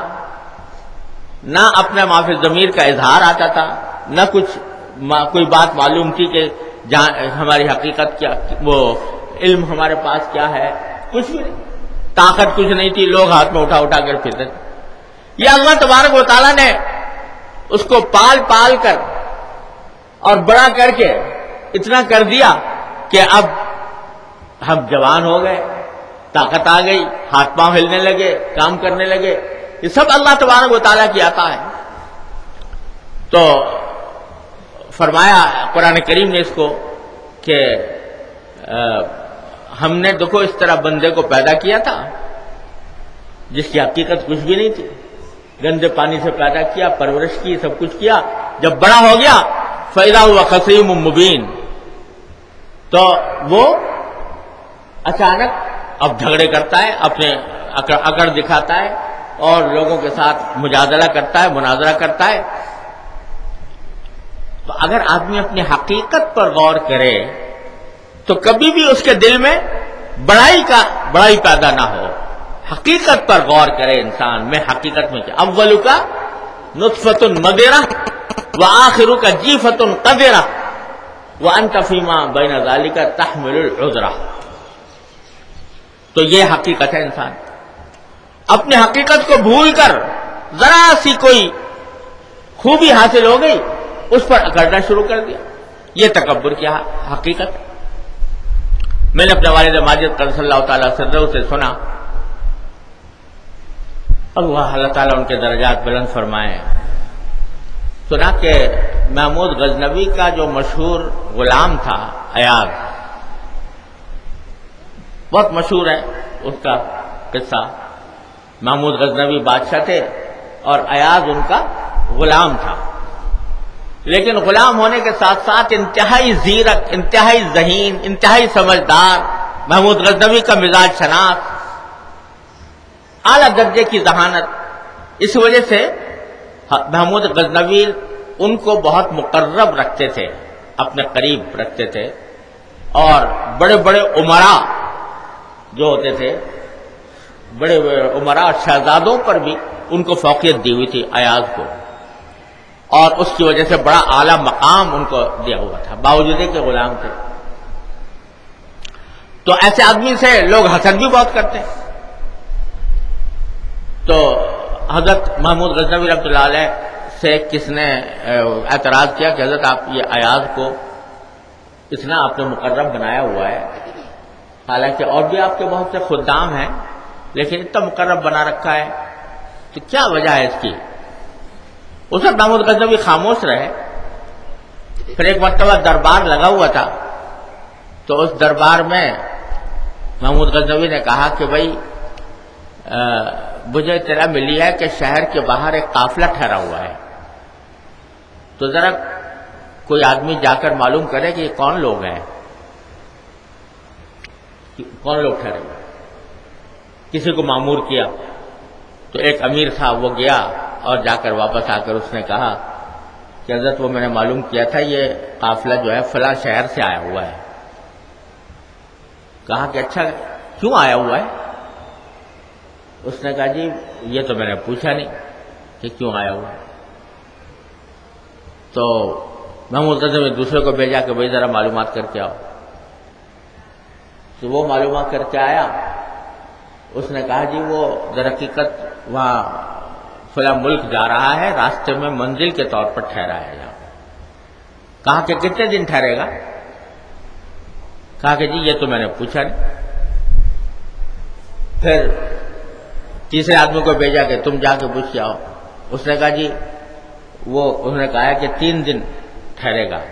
نہ اپنے معافی ضمیر کا اظہار آتا تھا، نہ کچھ کوئی بات معلوم تھی کہ ہماری حقیقت کیا، وہ علم ہمارے پاس کیا ہے، کچھ بھی نہیں، طاقت کچھ نہیں تھی، لوگ ہاتھ میں اٹھا اٹھا کر پھرتے تھے۔ یہ اللہ تبارک و تعالیٰ نے اس کو پال پال کر اور بڑا کر کے اتنا کر دیا کہ اب ہم جوان ہو گئے، طاقت آ گئی، ہاتھ پاؤں ہلنے لگے، کام کرنے لگے۔ یہ سب اللہ تبارک و تعالیٰ کی عطا ہے۔ تو فرمایا قرآن کریم نے اس کو کہ ہم نے دیکھو اس طرح بندے کو پیدا کیا تھا جس کی حقیقت کچھ بھی نہیں تھی، گندے پانی سے پیدا کیا، پرورش کی، سب کچھ کیا، جب بڑا ہو گیا فَإِذَا هُوَ خَصِيمٌ مُبِينٌ، تو وہ اچانک اب جھگڑے کرتا ہے، اپنے اکڑ دکھاتا ہے اور لوگوں کے ساتھ مجادلہ کرتا ہے، مناظرہ کرتا ہے۔ تو اگر آدمی اپنی حقیقت پر غور کرے تو کبھی بھی اس کے دل میں بڑائی کا بڑائی پیدا نہ ہو۔ حقیقت پر غور کرے انسان، میں حقیقت میں کیا، اولو کا نطفۃ مضرہ وآخر کا جیفۃ قذرہ وانت فیما بین ذلک تحمل العذرہ۔ تو یہ حقیقت ہے انسان. اپنی حقیقت کو بھول کر ذرا سی کوئی خوبی حاصل ہو گئی اس پر اکڑنا شروع کر دیا. یہ تکبر کی حقیقت. میں نے اپنے والد ماجد قدس اللہ تعالی سرہ سے سنا، اللہ اللہ تعالیٰ ان کے درجات بلند فرمائے، سنا کہ محمود غزنوی کا جو مشہور غلام تھا ایاز، بہت مشہور ہے اس کا قصہ. محمود غزنوی بادشاہ تھے اور ایاز ان کا غلام تھا، لیکن غلام ہونے کے ساتھ ساتھ انتہائی زیرک، انتہائی ذہین، انتہائی سمجھدار، محمود غزنوی کا مزاج شناس، اعلیٰ درجے کی ذہانت. اس وجہ سے محمود غزنوی ان کو بہت مقرب رکھتے تھے، اپنے قریب رکھتے تھے، اور بڑے بڑے امراء جو ہوتے تھے، بڑے بڑے امراء اور شہزادوں پر بھی ان کو فوقیت دی ہوئی تھی ایاز کو، اور اس کی وجہ سے بڑا اعلیٰ مقام ان کو دیا ہوا تھا باوجود کہ غلام تھے. تو ایسے آدمی سے لوگ حسد بھی بہت کرتے ہیں. تو حضرت محمود غزنوی رحمۃ اللہ علیہ سے کس نے اعتراض کیا کہ حضرت آپ یہ ایاز کو اتنا آپ نے مقرب بنایا ہوا ہے، حالانکہ اور بھی آپ کے بہت سے خدام ہیں، لیکن اتنا مقرب بنا رکھا ہے، تو کیا وجہ ہے اس کی؟ اس وقت محمود غزنوی خاموش رہے. پھر ایک مرتبہ دربار لگا ہوا تھا، تو اس دربار میں محمود غزنوی نے کہا کہ بھائی مجھے اطلاع ملی ہے کہ شہر کے باہر ایک قافلہ ٹھہرا ہوا ہے، تو ذرا کوئی آدمی جا کر معلوم کرے کہ یہ کون لوگ ہیں، کون لوگ ٹھہرے ہوئے. کسی کو مامور کیا، تو ایک امیر تھا، وہ گیا اور جا کر واپس آ کر اس نے کہا کہ حضرت وہ میں نے معلوم کیا تھا یہ قافلہ جو ہے فلاں شہر سے آیا ہوا ہے. کہا کہ اچھا کیوں آیا ہوا ہے؟ اس نے کہا جی یہ تو میں نے پوچھا نہیں کہ کیوں آیا ہوا ہے. تو محمود غزنوی نے دوسرے کو بھیجا کہ بھائی ذرا معلومات کر کے آؤ. تو وہ معلومات کر کے آیا. اس نے کہا جی وہ در حقیقت وہاں فلاں ملک جا رہا ہے، راستے میں منزل کے طور پر ٹھہرا ہے یہاں. کہا کہ کتنے دن ٹھہرے گا؟ کہا کہ جی یہ تو میں نے پوچھا نہیں. پھر تیسرے آدمی کو بھیجا کہ تم جا کے پوچھ کے آؤ. اس نے کہا جی وہ انہوں نے کہا کہ تین دن ٹھہرے گا.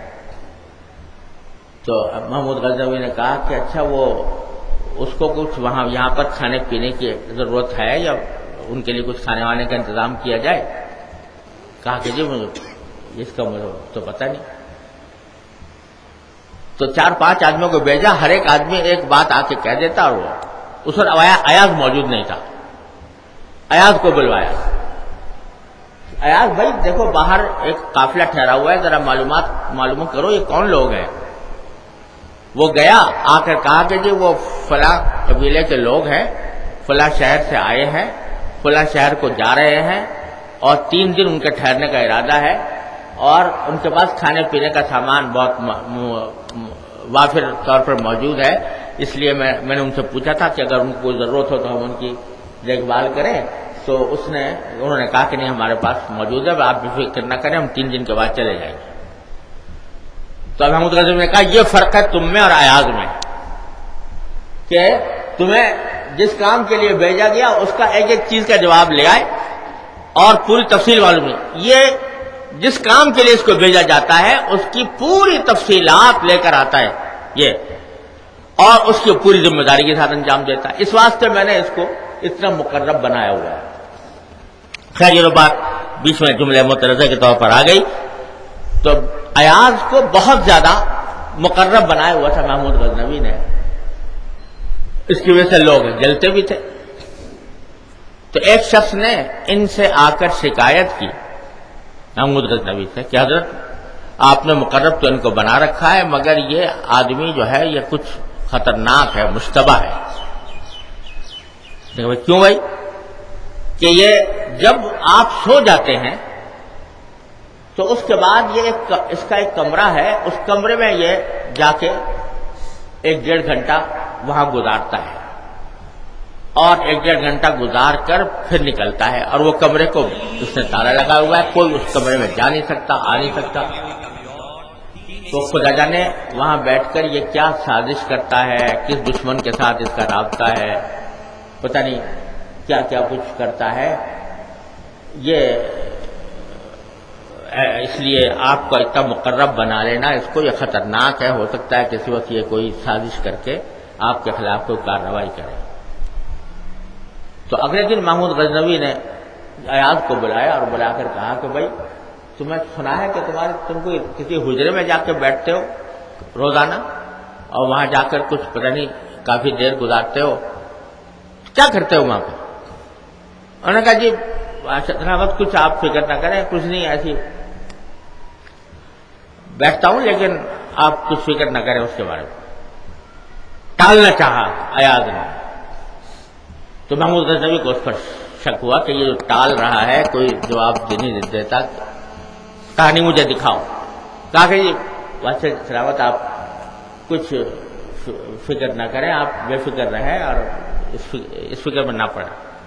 تو محمود غزنوی نے کہا کہ اچھا وہ اس کو کچھ وہاں یہاں پر کھانے پینے کی ضرورت ہے یا ان کے لیے کچھ کھانے وانے کا انتظام کیا جائے؟ کہا کہ جی مجھے اس کا مجھے تو پتہ نہیں. تو چار پانچ آدمیوں کو بھیجا، ہر ایک آدمی ایک بات آ کے کہہ دیتا، اور وہ اس وقت ایاز موجود نہیں تھا. ایاز کو بلوایا. ایاز بھائی دیکھو باہر ایک قافلہ ٹھہرا ہوا ہے، ذرا معلومات معلوم کرو یہ کون لوگ ہیں. وہ گیا، آ کر کہا کہ جی وہ فلاں قبیلے کے لوگ ہیں، فلاں شہر سے آئے ہیں، فلاں شہر کو جا رہے ہیں، اور تین دن ان کے ٹھہرنے کا ارادہ ہے، اور ان کے پاس کھانے پینے کا سامان بہت وافر طور پر موجود ہے. اس لیے میں میں نے ان سے پوچھا تھا کہ اگر ان کو کوئی ضرورت ہو تو ہم ان کی دیکھ بھال کریں. تو اس نے انہوں نے کہا کہ نہیں ہمارے پاس موجود ہے، آپ بھی فکر نہ کریں، ہم تین دن کے بعد چلے جائیں گے. تو محمود غزنوی نے کہا یہ فرق ہے تم میں اور ایاز میں کہ تمہیں جس کام کے لیے بھیجا گیا اس کا ایک ایک چیز کا جواب لے آئے اور پوری تفصیل معلوم ہے. یہ جس کام کے لیے اس کو بھیجا جاتا ہے اس کی پوری تفصیلات لے کر آتا ہے یہ، اور اس کی پوری ذمہ داری کے ساتھ انجام دیتا ہے. اس واسطے میں نے اس کو اتنا مقرب بنایا ہوا ہے. خیر یہ بات بیچ میں جملے مترجہ کے طور پر آ گئی. تو ایاز کو بہت زیادہ مقرب بنایا ہوا تھا محمود غزنوی نے، اس کی وجہ سے لوگ جلتے بھی تھے. تو ایک شخص نے ان سے آ کر شکایت کی محمود غزنوی سے کہ حضرت آپ نے مقرب تو ان کو بنا رکھا ہے، مگر یہ آدمی جو ہے یہ کچھ خطرناک ہے، مشتبہ ہے. کیوں بھائی؟ کہ یہ جب آپ سو جاتے ہیں تو اس کے بعد یہ ایک اس کا ایک کمرہ ہے، اس کمرے میں یہ جا کے ایک ڈیڑھ گھنٹہ وہاں گزارتا ہے. اور ایک ڈیڑھ گھنٹہ گزار کر پھر نکلتا ہے، اور وہ کمرے کو اس نے تالا لگا ہوا ہے، کوئی اس کمرے میں جا نہیں سکتا، آ نہیں سکتا۔ تو خدا جانے وہاں بیٹھ کر یہ کیا سازش کرتا ہے، کس دشمن کے ساتھ اس کا رابطہ ہے، پتہ نہیں کیا کیا کچھ کرتا ہے۔ یہ اس لیے آپ کو اتنا مقرب بنا لینا اس کو یہ خطرناک ہے، ہو سکتا ہے کسی وقت یہ کوئی سازش کر کے آپ کے خلاف کوئی کارروائی کرے۔ تو اگلے دن محمود غزنوی نے ایاز کو بلایا اور بلا کر کہا کہ بھائی تمہیں سنا ہے کہ تمہارے تم کو کسی حجرے میں جا کے بیٹھتے ہو روزانہ اور وہاں جا کر کچھ پتہ نہیں کافی دیر گزارتے ہو، کیا کرتے ہو وہاں پہ؟ انہوں نے کہا جی اتنا وقت کچھ آپ فکر نہ کریں، کچھ نہیں، ایسی بیٹھتا ہوں، لیکن آپ کچھ فکر نہ کریں اس کے بارے میں۔ ٹالنا چاہا ایاز نے، تو محمود غزنوی کو اس پر شک ہوا کہ یہ جو ٹال رہا ہے کوئی جواب نہیں دیتا، کہانی مجھے دکھاؤ۔ کہا کہ جی واسطے سلامت آپ کچھ فکر نہ کریں، آپ بے فکر رہیں اور اس فکر میں نہ پڑیں۔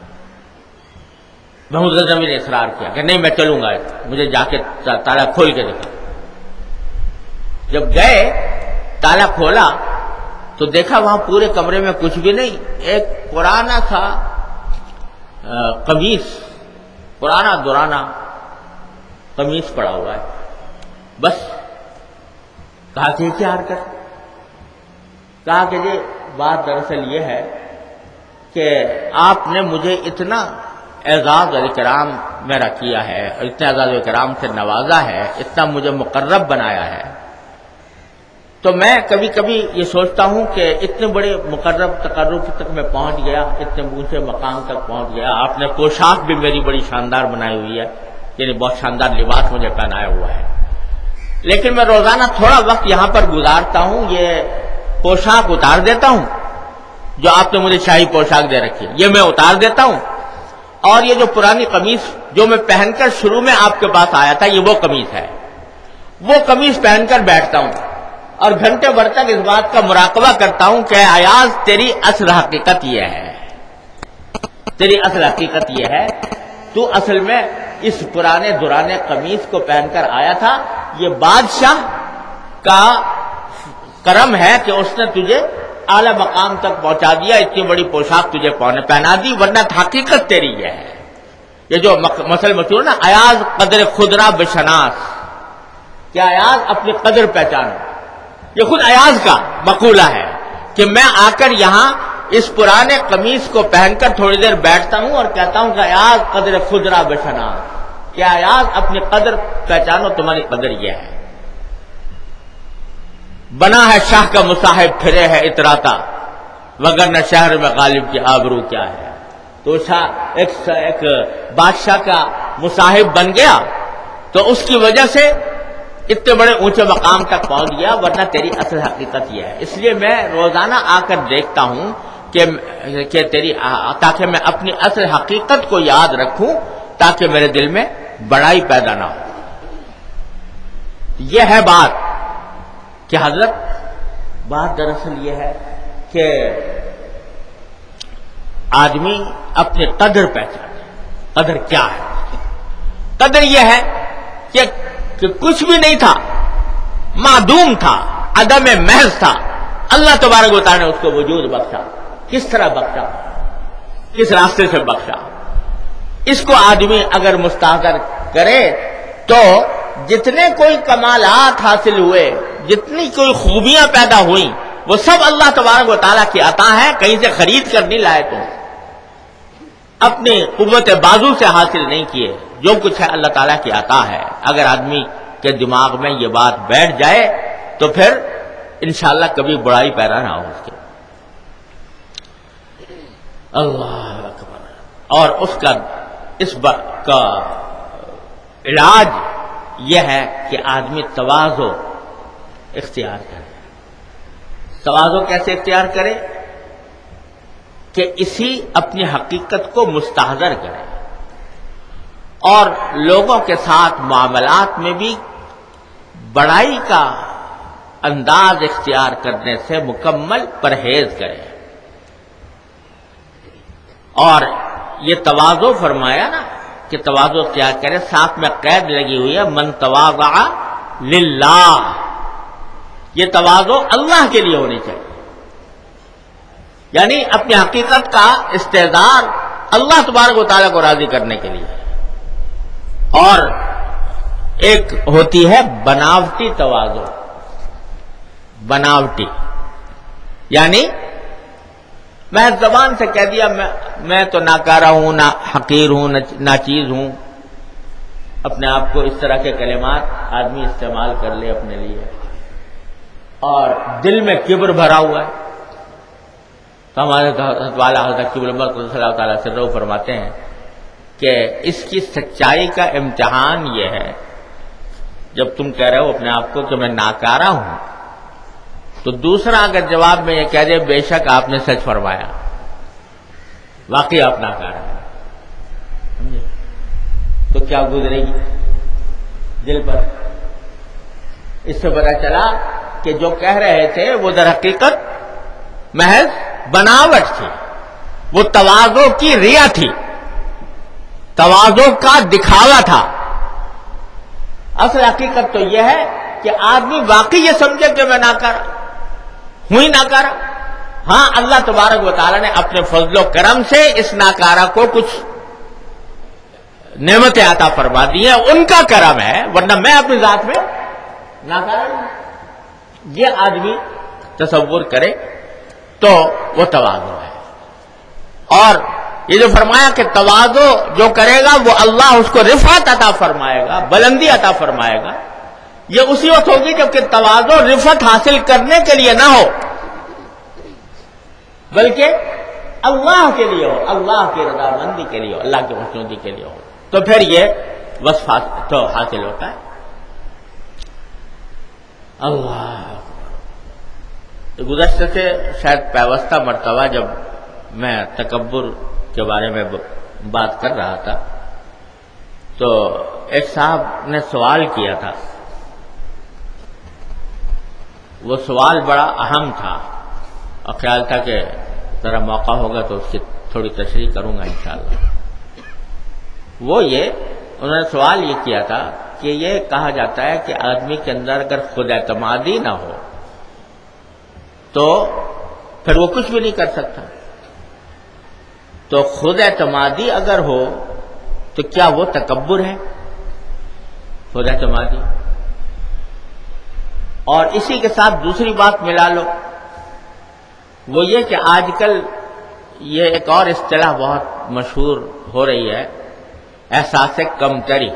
محمود غزنوی نے اصرار کیا کہ نہیں میں چلوں گا، مجھے جا کے تالا کھول کے دکھا۔ جب گئے تالا کھولا تو دیکھا وہاں پورے کمرے میں کچھ بھی نہیں، ایک پرانا سا قمیص، پرانا درانا قمیص پڑا ہوا ہے، بس۔ کہا کہ کیا حرکت؟ کہا کہ جی بات دراصل یہ ہے کہ آپ نے مجھے اتنا اعزاز اور اکرام میرا کیا ہے اور اتنے اعزاز و اکرام سے نوازا ہے، اتنا مجھے مقرب بنایا ہے، تو میں کبھی کبھی یہ سوچتا ہوں کہ اتنے بڑے مقرب تقرب تک میں پہنچ گیا، اتنے اونچے مقام تک پہنچ گیا، آپ نے پوشاک بھی میری بڑی شاندار بنائی ہوئی ہے، یعنی بہت شاندار لباس مجھے پہنایا ہوا ہے، لیکن میں روزانہ تھوڑا وقت یہاں پر گزارتا ہوں، یہ پوشاک اتار دیتا ہوں جو آپ نے مجھے شاہی پوشاک دے رکھی ہے، یہ میں اتار دیتا ہوں، اور یہ جو پرانی قمیص جو میں پہن کر شروع میں آپ کے پاس آیا تھا، یہ وہ قمیص ہے، وہ قمیص پہن کر بیٹھتا ہوں اور گھنٹے بھر تک اس بات کا مراقبہ کرتا ہوں کہ ایاز تیری اصل حقیقت یہ ہے، تیری اصل حقیقت یہ ہے، تو اصل میں اس پرانے درانے قمیص کو پہن کر آیا تھا، یہ بادشاہ کا کرم ہے کہ اس نے تجھے اعلی مقام تک پہنچا دیا، اتنی بڑی پوشاک تجھے پہنا دی، ورنہ حقیقت تیری یہ ہے۔ یہ جو مسئلہ مشہور نا، ایاز قدر خدرا بشناس، کہ ایاز اپنی قدر پہچانو، یہ خود ایاز کا مقولہ ہے کہ میں آ کر یہاں اس پرانے قمیص کو پہن کر تھوڑی دیر بیٹھتا ہوں اور کہتا ہوں کہ ایاز قدر خدرا بشناس، کہ ایاز اپنی قدر پہچانو، تمہاری قدر یہ ہے۔ بنا ہے شاہ کا مصاحب پھرے ہے اتراتا، وگرنہ شہر میں غالب کی آبرو کیا ہے۔ تو شاہ ایک, ایک بادشاہ کا مصاحب بن گیا تو اس کی وجہ سے اتنے بڑے اونچے مقام تک پہنچ گیا، ورنہ تیری اصل حقیقت یہ ہے۔ اس لیے میں روزانہ آ کر دیکھتا ہوں کہ, کہ تیری تاکہ میں اپنی اصل حقیقت کو یاد رکھوں، تاکہ میرے دل میں بڑائی پیدا نہ ہو۔ یہ ہے بات کہ حضرت، بات دراصل یہ ہے کہ آدمی اپنی قدر پہچانے۔ قدر کیا ہے؟ قدر یہ ہے کہ, کہ کچھ بھی نہیں تھا، معدوم تھا، عدم محض تھا، اللہ تبارک و تعالی نے اس کو وجود بخشا۔ کس طرح بخشا؟ کس راستے سے بخشا؟ اس کو آدمی اگر مستحضر کرے تو جتنے کوئی کمالات حاصل ہوئے، جتنی کوئی خوبیاں پیدا ہوئیں، وہ سب اللہ تبارک و تعالیٰ کی عطا ہے، کہیں سے خرید کر نہیں لائے، تم اپنی قوت بازو سے حاصل نہیں کیے، جو کچھ ہے اللہ تعالیٰ کی عطا ہے۔ اگر آدمی کے دماغ میں یہ بات بیٹھ جائے تو پھر انشاءاللہ کبھی بڑائی پیدا نہ ہو اس کے۔ اللہ اکبر۔ اور اس کا اس کا علاج یہ ہے کہ آدمی تواضع اختیار کرے۔ تواضع کیسے اختیار کرے؟ کہ اسی اپنی حقیقت کو مستحضر کرے اور لوگوں کے ساتھ معاملات میں بھی بڑائی کا انداز اختیار کرنے سے مکمل پرہیز کرے۔ اور یہ تواضع فرمایا نا کہ تواضع کیا کرے، ساتھ میں قید لگی ہوئی ہے من تواضع للہ، یہ تواضع اللہ کے لیے ہونی چاہیے، یعنی اپنی حقیقت کا استحضار اللہ تبارک و تعالیٰ کو راضی کرنے کے لیے۔ اور ایک ہوتی ہے بناوٹی تواضع، بناوٹی یعنی میں زبان سے کہہ دیا میں میں تو ناکارہ ہوں، نہ حقیر ہوں، نہ چیز ہوں، اپنے آپ کو اس طرح کے کلمات آدمی استعمال کر لے اپنے لیے، اور دل میں کبر بھرا ہوا ہے۔ تو ہمارے والا حضرت قبلہ صلی اللہ تعالیٰ سے رو فرماتے ہیں کہ اس کی سچائی کا امتحان یہ ہے، جب تم کہہ رہے ہو اپنے آپ کو کہ میں ناکارہ ہوں، تو دوسرا اگر جواب میں یہ کہہ دے بے شک آپ نے سچ فرمایا، واقعی آپ ناکارہ ہیں، سمجھے؟ تو کیا گزرے گی دل پر؟ اس سے پتہ چلا کہ جو کہہ رہے تھے وہ در حقیقت محض بناوٹ تھی، وہ تواضع کی ریا تھی، تواضع کا دکھاوا تھا۔ اصل حقیقت تو یہ ہے کہ آدمی واقعی یہ سمجھے کہ میں ناکارہ ہوں ہی ناکارہ۔ ہاں اللہ تبارک و تعالیٰ نے اپنے فضل و کرم سے اس ناکارہ کو کچھ نعمتیں عطا فرما دی ہیں، ان کا کرم ہے، ورنہ میں اپنی ذات میں ناکارہ ہوں۔ یہ آدمی تصور کرے تو وہ تواضع ہے۔ اور یہ جو فرمایا کہ تواضع جو کرے گا وہ اللہ اس کو رفعت عطا فرمائے گا، بلندی عطا فرمائے گا، یہ اسی وقت ہوگی جبکہ تواضع رفعت حاصل کرنے کے لیے نہ ہو بلکہ اللہ کے لیے ہو، اللہ کی رضامندی کے لیے ہو، اللہ کی خوشنودی کے لیے ہو، تو پھر یہ وصف تو حاصل ہوتا ہے۔ اللہ گزشتہ سے شاید پیوستہ مرتبہ جب میں تکبر کے بارے میں بات کر رہا تھا تو ایک صاحب نے سوال کیا تھا، وہ سوال بڑا اہم تھا اور خیال تھا کہ ذرا موقع ہوگا تو اس کی تھوڑی تشریح کروں گا انشاءاللہ۔ وہ یہ انہوں نے سوال یہ کیا تھا کہ یہ کہا جاتا ہے کہ آدمی کے اندر اگر خود اعتمادی نہ ہو تو پھر وہ کچھ بھی نہیں کر سکتا، تو خود اعتمادی اگر ہو تو کیا وہ تکبر ہے؟ خود اعتمادی، اور اسی کے ساتھ دوسری بات ملا لو، وہ یہ کہ آج کل یہ ایک اور اصطلاح بہت مشہور ہو رہی ہے، احساس کمتری،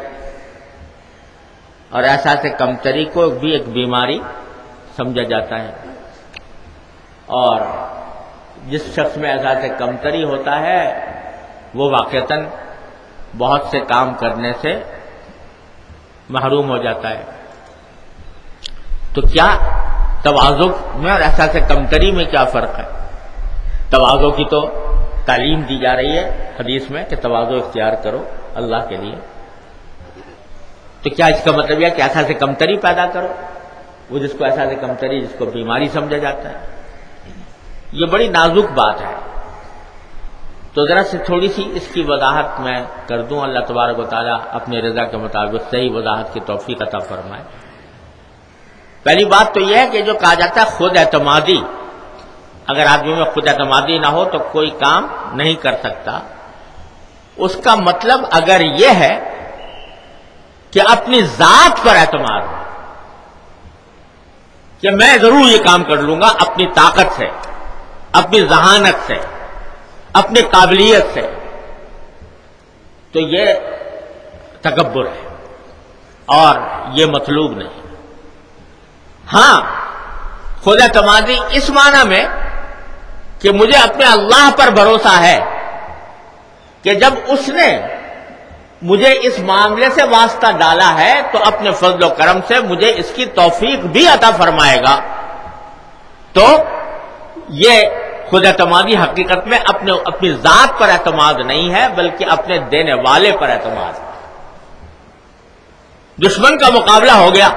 اور احساس کمتری کو بھی ایک بیماری سمجھا جاتا ہے، اور جس شخص میں احساس کمتری ہوتا ہے وہ واقعتاً بہت سے کام کرنے سے محروم ہو جاتا ہے۔ تو کیا تواضع میں اور احساس کمتری میں کیا فرق ہے؟ تواضع کی تو تعلیم دی جا رہی ہے حدیث میں کہ تواضع اختیار کرو اللہ کے لیے، تو کیا اس کا مطلب یہ کہ احساس کمتری پیدا کرو؟ وہ جس کو احساس کمتری، جس کو بیماری سمجھا جاتا ہے، یہ بڑی نازک بات ہے۔ تو ذرا سے تھوڑی سی اس کی وضاحت میں کر دوں، اللہ تبارک و تعالیٰ اپنی رضا کے مطابق صحیح وضاحت کی توفیق عطا فرمائے۔ پہلی بات تو یہ ہے کہ جو کہا جاتا ہے خود اعتمادی، اگر آدمی میں خود اعتمادی نہ ہو تو کوئی کام نہیں کر سکتا، اس کا مطلب اگر یہ ہے کہ اپنی ذات پر اعتماد ہو کہ میں ضرور یہ کام کر لوں گا اپنی طاقت سے، اپنی ذہانت سے، اپنی قابلیت سے، تو یہ تکبر ہے اور یہ مطلوب نہیں۔ ہاں خود اعتمادی اس معنی میں کہ مجھے اپنے اللہ پر بھروسہ ہے کہ جب اس نے مجھے اس معاملے سے واسطہ ڈالا ہے تو اپنے فضل و کرم سے مجھے اس کی توفیق بھی عطا فرمائے گا۔ تو یہ خود اعتمادی حقیقت میں اپنے اپنی ذات پر اعتماد نہیں ہے بلکہ اپنے دینے والے پر اعتماد ہے۔ دشمن کا مقابلہ ہو گیا،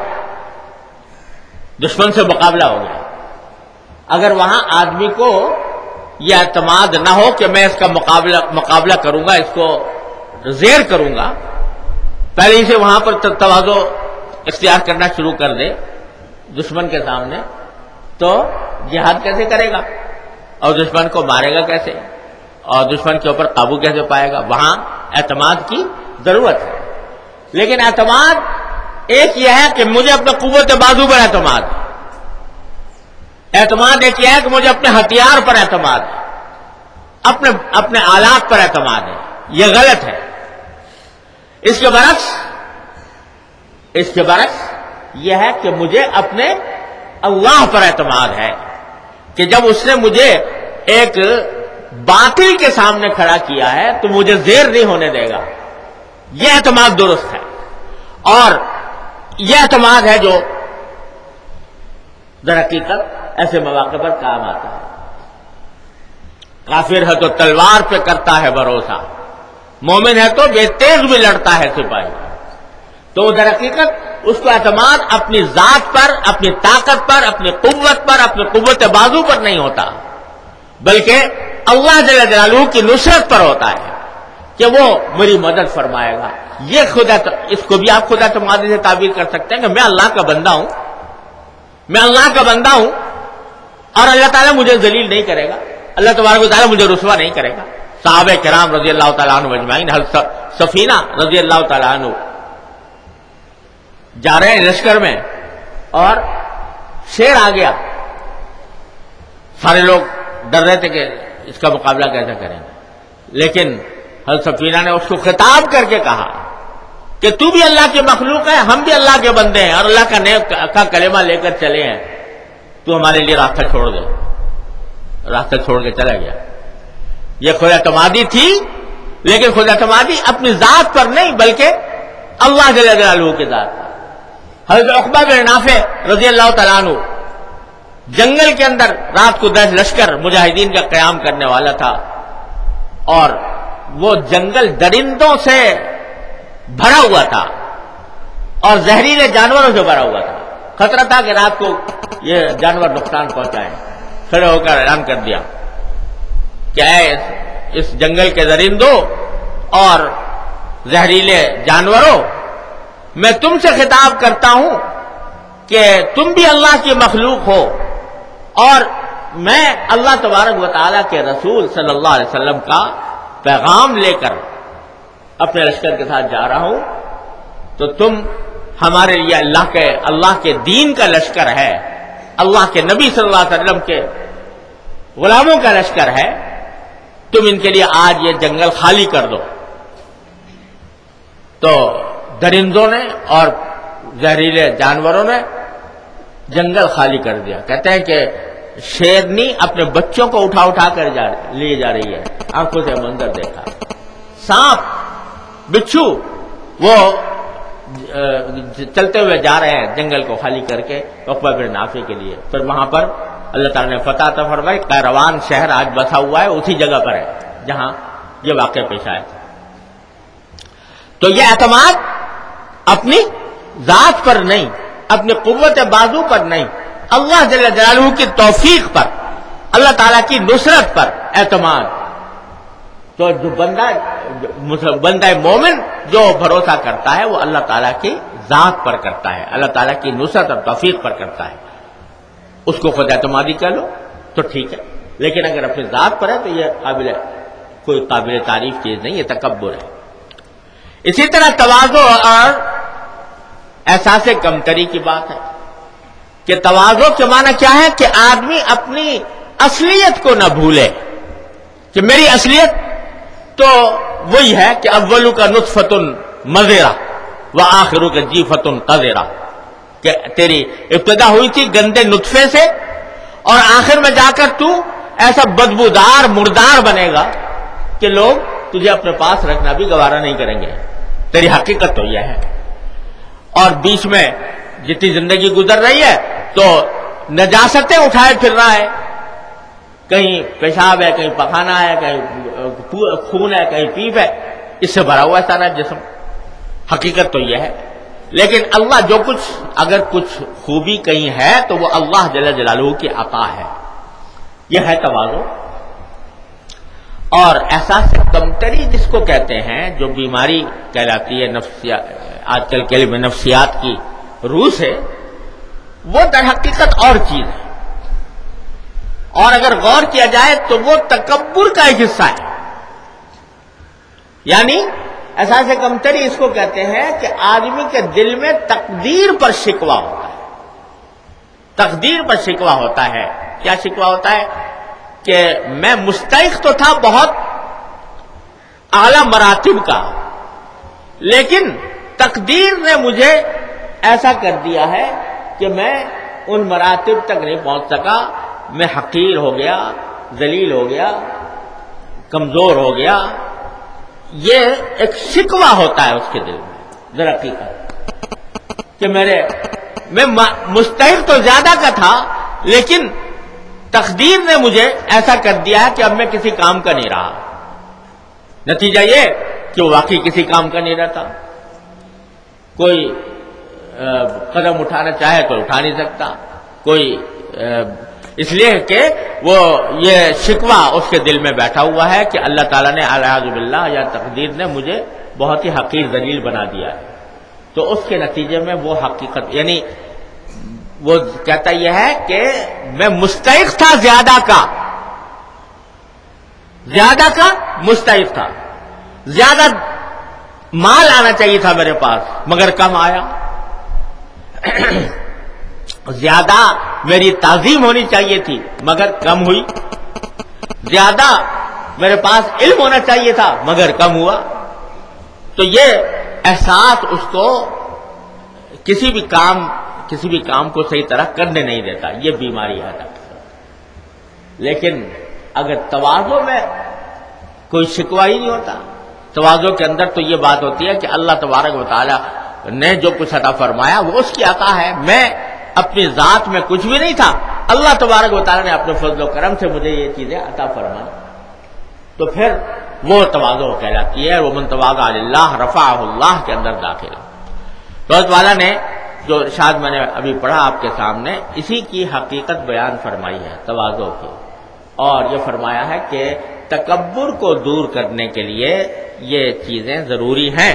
دشمن سے مقابلہ ہو گیا، اگر وہاں آدمی کو یہ اعتماد نہ ہو کہ میں اس کا مقابلہ مقابلہ کروں گا، اس کو زیر کروں گا، پہلے ہی سے وہاں پر تواضع اختیار کرنا شروع کر دے دشمن کے سامنے، تو جہاد کیسے کرے گا اور دشمن کو مارے گا کیسے اور دشمن کے اوپر قابو کیسے پائے گا؟ وہاں اعتماد کی ضرورت ہے۔ لیکن اعتماد ایک یہ ہے کہ مجھے اپنے قوت بازو پر اعتماد ہے، اعتماد ایک یہ ہے کہ مجھے اپنے ہتھیار پر اعتماد ہے، اپنے اپنے آلات پر اعتماد ہے۔ یہ غلط ہے۔ اس کے برعکس اس کے برعکس یہ ہے کہ مجھے اپنے اللہ پر اعتماد ہے کہ جب اس نے مجھے ایک باطل کے سامنے کھڑا کیا ہے تو مجھے زیر نہیں ہونے دے گا۔ یہ اعتماد درست ہے، اور یہ اعتماد ہے جو در حقیقت ایسے مواقع پر کام آتا ہے۔ کافر ہے تو تلوار پہ کرتا ہے بھروسہ، مومن ہے تو بے تیغ بھی لڑتا ہے سپاہی۔ تو در حقیقت اس کو اعتماد اپنی ذات پر، اپنی طاقت پر، اپنی قوت پر، اپنی قوت بازو پر نہیں ہوتا، بلکہ اللہ جل جلالہ کی نصرت پر ہوتا ہے کہ وہ میری مدد فرمائے گا۔ یہ خدا، اس کو بھی آپ خدا اعتمادی سے تعبیر کر سکتے ہیں کہ میں اللہ کا بندہ ہوں، میں اللہ کا بندہ ہوں اور اللہ تعالیٰ مجھے ذلیل نہیں کرے گا، اللہ تبارک و تعالیٰ مجھے رسوا نہیں کرے گا۔ صحابہ کرام رضی اللہ تعالیٰ عنہ اجمعین، حضرت سفینہ رضی اللہ تعالیٰ عنہ جا رہے ہیں لشکر میں اور شیر آ گیا، سارے لوگ ڈر رہے تھے کہ اس کا مقابلہ کیسے کریں گے، لیکن حضرت سفینہ نے اس کو خطاب کر کے کہا کہ تو بھی اللہ کی مخلوق ہے، ہم بھی اللہ کے بندے ہیں اور اللہ کا نیک کا کلمہ لے کر چلے ہیں، تو ہمارے لیے راستہ چھوڑ دے۔ راستہ چھوڑ کے چلا گیا۔ یہ خود اعتمادی تھی، لیکن خود اعتمادی اپنی ذات پر نہیں بلکہ اللہ جل جلالہ کی ذات پر۔ حضرت عقبہ بن نافع رضی اللہ تعالیٰ عنہ جنگل کے اندر رات کو دس لشکر مجاہدین کا قیام کرنے والا تھا، اور وہ جنگل درندوں سے بھرا ہوا تھا اور زہریلے جانوروں سے بھرا ہوا تھا۔ خطرہ تھا کہ رات کو یہ جانور نقصان پہنچائیں۔ کھڑے ہو کر اعلان کر دیا کہ اے اس جنگل کے درندوں اور زہریلے جانوروں، میں تم سے خطاب کرتا ہوں کہ تم بھی اللہ کی مخلوق ہو، اور میں اللہ تبارک و تعالیٰ کے رسول صلی اللہ علیہ وسلم کا پیغام لے کر اپنے لشکر کے ساتھ جا رہا ہوں، تو تم ہمارے لیے اللہ کے اللہ کے دین کا لشکر ہے، اللہ کے نبی صلی اللہ علیہ وسلم کے غلاموں کا لشکر ہے، تم ان کے لیے آج یہ جنگل خالی کر دو۔ تو درندوں نے اور زہریلے جانوروں نے جنگل خالی کر دیا۔ کہتے ہیں کہ شیرنی اپنے بچوں کو اٹھا اٹھا کر جا لیے جا رہی ہے، آنکھوں سے منظر دیکھا۔ سانپ بچھو وہ چلتے ہوئے جا رہے ہیں جنگل کو خالی کر کے عقبہ بن نافع کے لیے۔ پھر وہاں پر اللہ تعالیٰ نے فتح عطا فرمائی، قیروان شہر آج بسا ہوا ہے، اسی جگہ پر ہے جہاں یہ واقعہ پیش آیا تھا۔ تو یہ اعتماد اپنی ذات پر نہیں، اپنی قوت بازو پر نہیں، اللہ جل جلالہ کی توفیق پر، اللہ تعالیٰ کی نصرت پر اعتماد۔ تو جو بندہ بندہ مومن جو بھروسہ کرتا ہے وہ اللہ تعالیٰ کی ذات پر کرتا ہے، اللہ تعالیٰ کی نصرت اور توفیق پر کرتا ہے۔ اس کو خود اعتمادی کہہ لو تو ٹھیک ہے، لیکن اگر اپنی ذات پر ہے تو یہ قابل کوئی قابل تعریف چیز نہیں، یہ تکبر ہے۔ اسی طرح تواضع اور احساس کمتری کی بات ہے کہ تواضع کے معنی کیا ہے کہ آدمی اپنی اصلیت کو نہ بھولے، کہ میری اصلیت تو وہی ہے کہ اولو کا نطفۃ مضرہ وآخرو کا جیفۃ قذرہ، کہ تیری ابتدا ہوئی تھی گندے نطفے سے اور آخر میں جا کر تو ایسا بدبودار مردار بنے گا کہ لوگ تجھے اپنے پاس رکھنا بھی گوارا نہیں کریں گے۔ تیری حقیقت تو یہ ہے، اور بیچ میں جتنی زندگی گزر رہی ہے تو نجاستیں اٹھائے پھر رہا ہے، کہیں پیشاب ہے، کہیں پخانہ ہے، کہیں خون ہے، کہیں پیپ ہے، اس سے بھرا ہوا ہے سارا جسم۔ حقیقت تو یہ ہے، لیکن اللہ جو کچھ اگر کچھ خوبی کہیں ہے تو وہ اللہ جل جلالہ کی عطا ہے۔ یہ ہے تواضع اور احساس کمتری جس کو کہتے ہیں، جو بیماری کہلاتی ہے نفسیات، آج کل کے علم نفسیات کی روح سے، وہ در حقیقت اور چیز ہے، اور اگر غور کیا جائے تو وہ تکبر کا ایک حصہ ہے۔ یعنی احساس کمتری اس کو کہتے ہیں کہ آدمی کے دل میں تقدیر پر شکوہ ہوتا ہے، تقدیر پر شکوہ ہوتا ہے۔ کیا شکوہ ہوتا ہے؟ کہ میں مستحق تو تھا بہت اعلی مراتب کا، لیکن تقدیر نے مجھے ایسا کر دیا ہے کہ میں ان مراتب تک نہیں پہنچ سکا، میں حقیر ہو گیا، ذلیل ہو گیا، کمزور ہو گیا۔ یہ ایک شکوہ ہوتا ہے اس کے دل میں در حقیقت کہ میرے میں مستحق تو زیادہ کا تھا، لیکن تقدیر نے مجھے ایسا کر دیا ہے کہ اب میں کسی کام کا نہیں رہا۔ نتیجہ یہ کہ وہ واقعی کسی کام کا نہیں رہتا، کوئی قدم اٹھانا چاہے تو اٹھا نہیں سکتا، کوئی اس لیے کہ وہ یہ شکوہ اس کے دل میں بیٹھا ہوا ہے کہ اللہ تعالیٰ نے اعوذ باللہ یا تقدیر نے مجھے بہت ہی حقیر ذلیل بنا دیا ہے۔ تو اس کے نتیجے میں وہ حقیقت، یعنی وہ کہتا یہ ہے کہ میں مستحق تھا زیادہ کا، زیادہ کا مستحق تھا، زیادہ مال آنا چاہیے تھا میرے پاس مگر کم آیا، زیادہ میری تعظیم ہونی چاہیے تھی مگر کم ہوئی، زیادہ میرے پاس علم ہونا چاہیے تھا مگر کم ہوا۔ تو یہ احساس اس کو کسی بھی کام کسی بھی کام کو صحیح طرح کرنے نہیں دیتا، یہ بیماری ہے۔ لیکن اگر تواضع میں کوئی شکوہ ہی نہیں ہوتا، تواضع کے اندر تو یہ بات ہوتی ہے کہ اللہ تبارک و تعالی نے جو کچھ عطا فرمایا وہ اس کی عطا ہے، میں اپنی ذات میں کچھ بھی نہیں تھا، اللہ تبارک و تعالی نے اپنے فضل و کرم سے مجھے یہ چیزیں عطا فرمائی، تو پھر وہ تواضع کہلاتی ہے۔ ومن تواضع للہ رفعہ اللہ کے اندر داخل۔ تو اللہ تعالیٰ نے جو ارشاد میں نے ابھی پڑھا آپ کے سامنے، اسی کی حقیقت بیان فرمائی ہے تواضع کی، اور یہ فرمایا ہے کہ تکبر کو دور کرنے کے لیے یہ چیزیں ضروری ہیں۔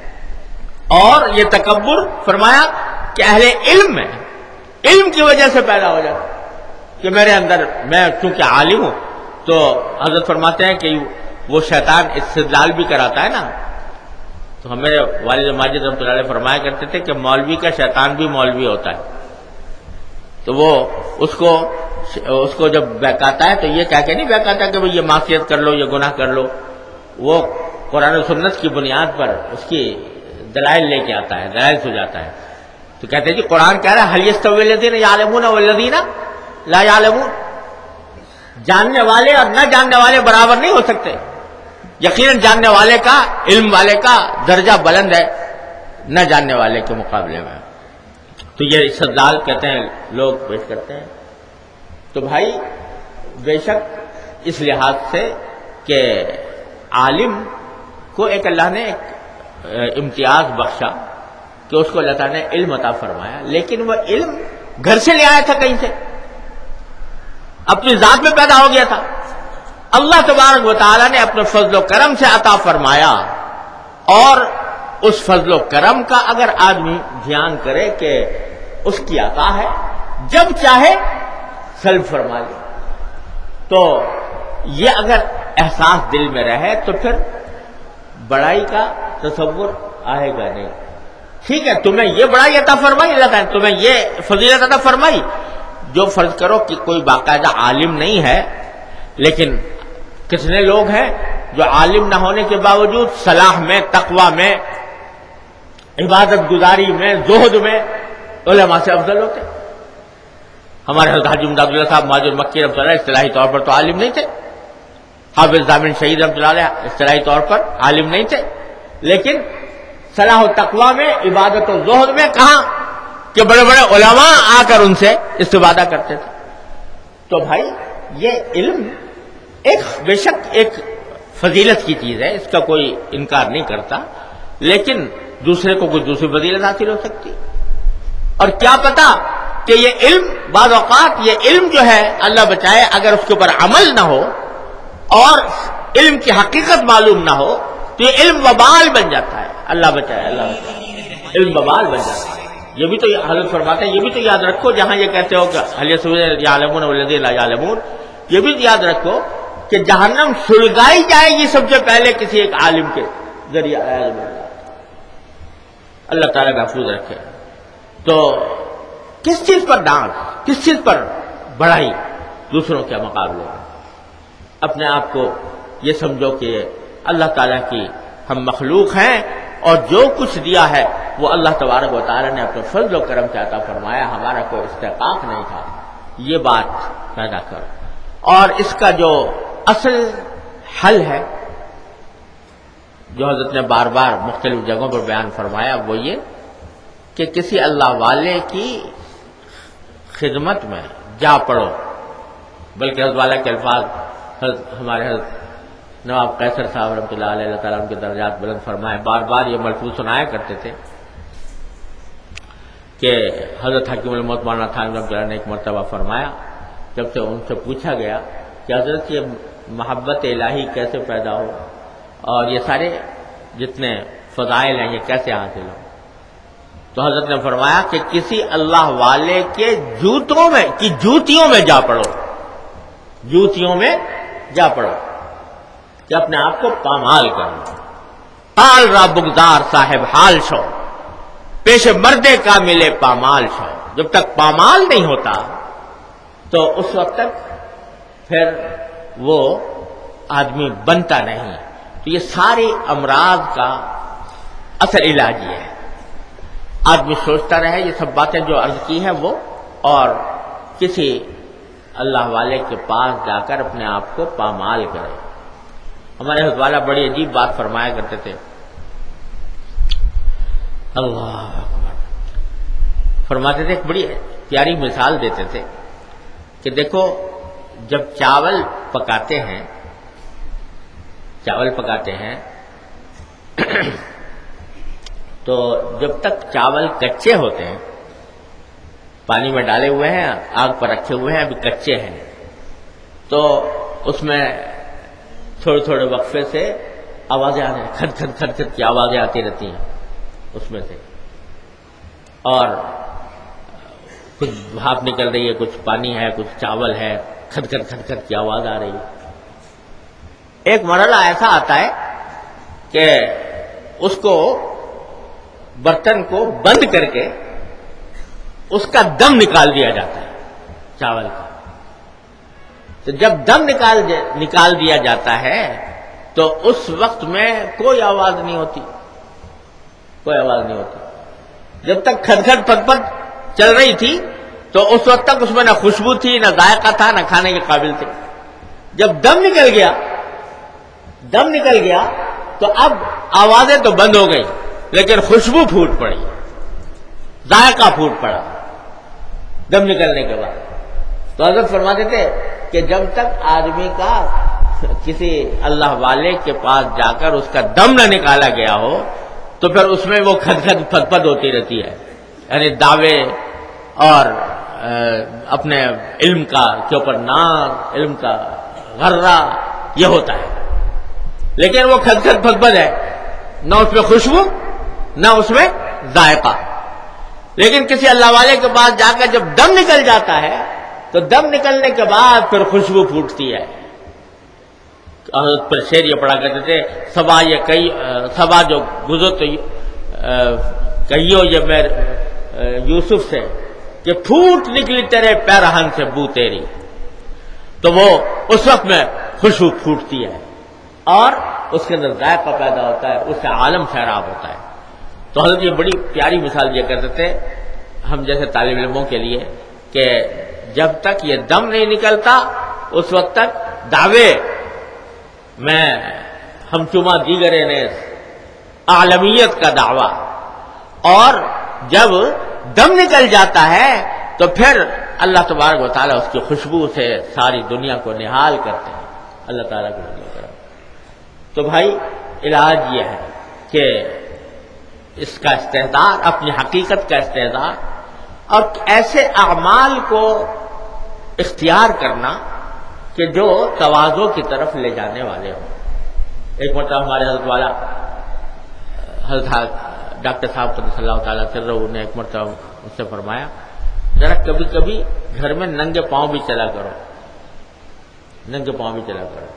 اور یہ تکبر فرمایا کہ اہل علم میں علم کی وجہ سے پیدا ہو جاتا کہ میرے اندر، میں چونکہ عالم ہوں، تو حضرت فرماتے ہیں کہ وہ شیطان استدلال بھی کراتا ہے نا، تو ہمارے والد ماجد رحمۃ اللہ علیہ فرمایا کرتے تھے کہ مولوی کا شیطان بھی مولوی ہوتا ہے، تو وہ اس کو اس کو جب بہکاتا ہے تو یہ کہہ کے نہیں بہکاتا کہ بھئی یہ معصیت کر لو، یہ گناہ کر لو، وہ قرآن و سنت کی بنیاد پر اس کی دلائل لے کے آتا ہے، دلائل سے جاتا ہے۔ تو کہتے ہیں جی قرآن کہہ رہا ہے هل يستوي الذين يعلمون والذين لا يعلمون، جاننے والے اور نہ جاننے والے برابر نہیں ہو سکتے، یقیناً جاننے والے کا، علم والے کا درجہ بلند ہے نہ جاننے والے کے مقابلے میں۔ تو یہ استدلال کہتے ہیں لوگ پیش کرتے ہیں۔ تو بھائی بے شک اس لحاظ سے کہ عالم کو ایک اللہ نے ایک امتیاز بخشا کہ اس کو اللہ تعالیٰ نے علم عطا فرمایا، لیکن وہ علم گھر سے لے آیا تھا، کہیں سے اپنی ذات میں پیدا ہو گیا تھا، اللہ تبارک و تعالیٰ نے اپنے فضل و کرم سے عطا فرمایا، اور اس فضل و کرم کا اگر آدمی دھیان کرے کہ اس کی عطا ہے، جب چاہے سلب فرما لے، تو یہ اگر احساس دل میں رہے تو پھر بڑائی کا تصور آئے گا نہیں۔ ٹھیک ہے، تمہیں یہ بڑائی عطا فرمائی اللہ تعالیٰ، تمہیں یہ فضیلت عطا فرمائی، جو فرض کرو کہ کوئی باقاعدہ عالم نہیں ہے، لیکن کتنے لوگ ہیں جو عالم نہ ہونے کے باوجود صلاح میں، تقوی میں، عبادت گزاری میں، زہد میں علماء سے افضل ہوتے۔ ہمارے حضرت حاجی امداد اللہ صاحب مہاجر مکی رحمۃ اللہ اصطلاحی طور پر تو عالم نہیں تھے، حافظ ضامن شہید رحمۃ اللہ علیہ اصطلاحی طور پر عالم نہیں تھے، لیکن صلاح و تقوی میں، عبادت و زہد میں کہاں کہ بڑے بڑے علماء آ کر ان سے استفادہ کرتے تھے۔ تو بھائی یہ علم ایک بے شک ایک فضیلت کی چیز ہے، اس کا کوئی انکار نہیں کرتا، لیکن دوسرے کو کوئی دوسری فضیلت حاصل ہو سکتی، اور کیا پتا کہ یہ علم بعض اوقات یہ علم جو ہے اللہ بچائے اگر اس کے اوپر عمل نہ ہو، اور علم کی حقیقت معلوم نہ ہو تو یہ علم وبال بن جاتا ہے. اللہ بچائے, اللہ بچائے, علم وبال بن جاتا ہے. یہ بھی تو حضرت فرماتے ہیں, یہ بھی تو یاد رکھو, جہاں یہ کہتے ہو کہ حل یستوی یعلمون والذین لا یعلمون, یہ بھی یاد رکھو کہ جہنم سلگائی جائے گی سب سے پہلے کسی ایک عالم کے ذریعہ. اللہ تعالیٰ محفوظ رکھے. تو کس چیز پر ڈانٹ, کس چیز پر بڑھائی دوسروں کے مقابلے میں؟ اپنے آپ کو یہ سمجھو کہ اللہ تعالیٰ کی ہم مخلوق ہیں اور جو کچھ دیا ہے وہ اللہ تبارک و تعالیٰ نے اپنے فضل و کرم سے عطا فرمایا, ہمارا کوئی استحقاق نہیں تھا. یہ بات پیدا کرو. اور اس کا جو اصل حل ہے جو حضرت نے بار بار مختلف جگہوں پر بیان فرمایا وہ یہ کہ کسی اللہ والے کی خدمت میں جا پڑو. بلکہ حضرت والا کے الفاظ حضرت ہمارے حضرت نواب قیصر صاحب رحمۃ اللہ علیہ, اللہ تعالیٰ ان کے درجات بلند فرمائے, بار بار یہ ملفوظ سنایا کرتے تھے کہ حضرت حکیم الموت مولانا تھانوی رحمۃ اللہ نے ایک مرتبہ فرمایا, جب سے ان سے پوچھا گیا کہ حضرت یہ محبت الہی کیسے پیدا ہو اور یہ سارے جتنے فضائل ہیں یہ کیسے حاصل ہو, تو حضرت نے فرمایا کہ کسی اللہ والے کے جوتوں میں کی جوتیوں میں جا پڑو, جوتیوں میں جا پڑو, کہ اپنے آپ کو پامال کرو. حال را بگدار صاحب حال شو, پیش مردے کا ملے پامال شو. جب تک پامال نہیں ہوتا تو اس وقت تک پھر وہ آدمی بنتا نہیں. تو یہ سارے امراض کا اثر علاج یہ ہے. آدمی سوچتا رہے یہ سب باتیں جو عرض کی ہیں وہ, اور کسی اللہ والے کے پاس جا کر اپنے آپ کو پامال کرے. ہمارے حضرت والا بڑی عجیب بات فرمایا کرتے تھے, اللہ اکبر, فرماتے تھے, ایک بڑی پیاری مثال دیتے تھے کہ دیکھو جب چاول پکاتے ہیں چاول پکاتے ہیں تو جب تک چاول کچے ہوتے ہیں, پانی میں ڈالے ہوئے ہیں, آگ پر رکھے ہوئے ہیں, ابھی کچے ہیں, تو اس میں تھوڑے تھوڑے وقفے سے آوازیں آ رہی ہیں, کھد کھد کھد کھد کی آوازیں آتی رہتی ہیں اس میں سے, اور کچھ بھاپ نکل رہی ہے, کچھ پانی ہے, کچھ چاول ہے, کھد کھد کھد کھد کی آواز آ رہی ہے. ایک مرحلہ ایسا آتا ہے کہ اس کو برتن کو بند کر کے اس کا دم نکال دیا جاتا ہے چاول کا. تو جب دم نکال نکال دیا جاتا ہے تو اس وقت میں کوئی آواز نہیں ہوتی, کوئی آواز نہیں ہوتی. جب تک کھد کھد پھد پھد چل رہی تھی تو اس وقت تک اس میں نہ خوشبو تھی, نہ ذائقہ تھا, نہ کھانے کے قابل تھے. جب دم نکل گیا دم نکل گیا تو اب آوازیں تو بند ہو گئی لیکن خوشبو پھوٹ پڑی, ذائقہ پھوٹ پڑا دم نکلنے کے بعد. تو حضرت فرماتے تھے کہ جب تک آدمی کا کسی اللہ والے کے پاس جا کر اس کا دم نہ نکالا گیا ہو تو پھر اس میں وہ کھد کھد پھد پھد ہوتی رہتی ہے, یعنی دعوے اور اپنے علم کا کے اوپر ناز, علم کا غرہ یہ ہوتا ہے, لیکن وہ کھد کھد پھد پھد ہے, نہ اس میں خوشبو نہ اس میں ذائقہ. لیکن کسی اللہ والے کے پاس جا کر جب دم نکل جاتا ہے تو دم نکلنے کے بعد پھر خوشبو پھوٹتی ہے. حضرت پر شعر یہ پڑھا کرتے تھے, صبا یہ کئی صبا جو گزر تو کہیو یہ میں یوسف سے کہ پھوٹ نکلی تیرے پیرہن سے بو تیری. تو وہ اس وقت میں خوشبو پھوٹتی ہے اور اس کے اندر ذائقہ پیدا ہوتا ہے, اس سے عالم سیراب ہوتا ہے. تو حضرت یہ بڑی پیاری مثال یہ کرتے تھے ہم جیسے طالب علموں کے لیے کہ جب تک یہ دم نہیں نکلتا اس وقت تک دعوے میں ہم چما دیگرے نے عالمیت کا دعویٰ, اور جب دم نکل جاتا ہے تو پھر اللہ تبارک و تعالیٰ اس کی خوشبو سے ساری دنیا کو نہال کرتے ہیں. اللہ تعالیٰ کو کرم. تو بھائی علاج یہ ہے کہ اس کا استحضار, اپنی حقیقت کا استحضار, اور ایسے اعمال کو اختیار کرنا کہ جو تواضع کی طرف لے جانے والے ہوں. ایک مرتبہ ہمارے حضرت والا حضرت ڈاکٹر صاحب قدس اللہ تعالیٰ سرہ نے ایک مرتبہ اس سے فرمایا ذرا کبھی کبھی گھر میں ننگے پاؤں بھی چلا کرو، ننگے پاؤں بھی چلا کرو.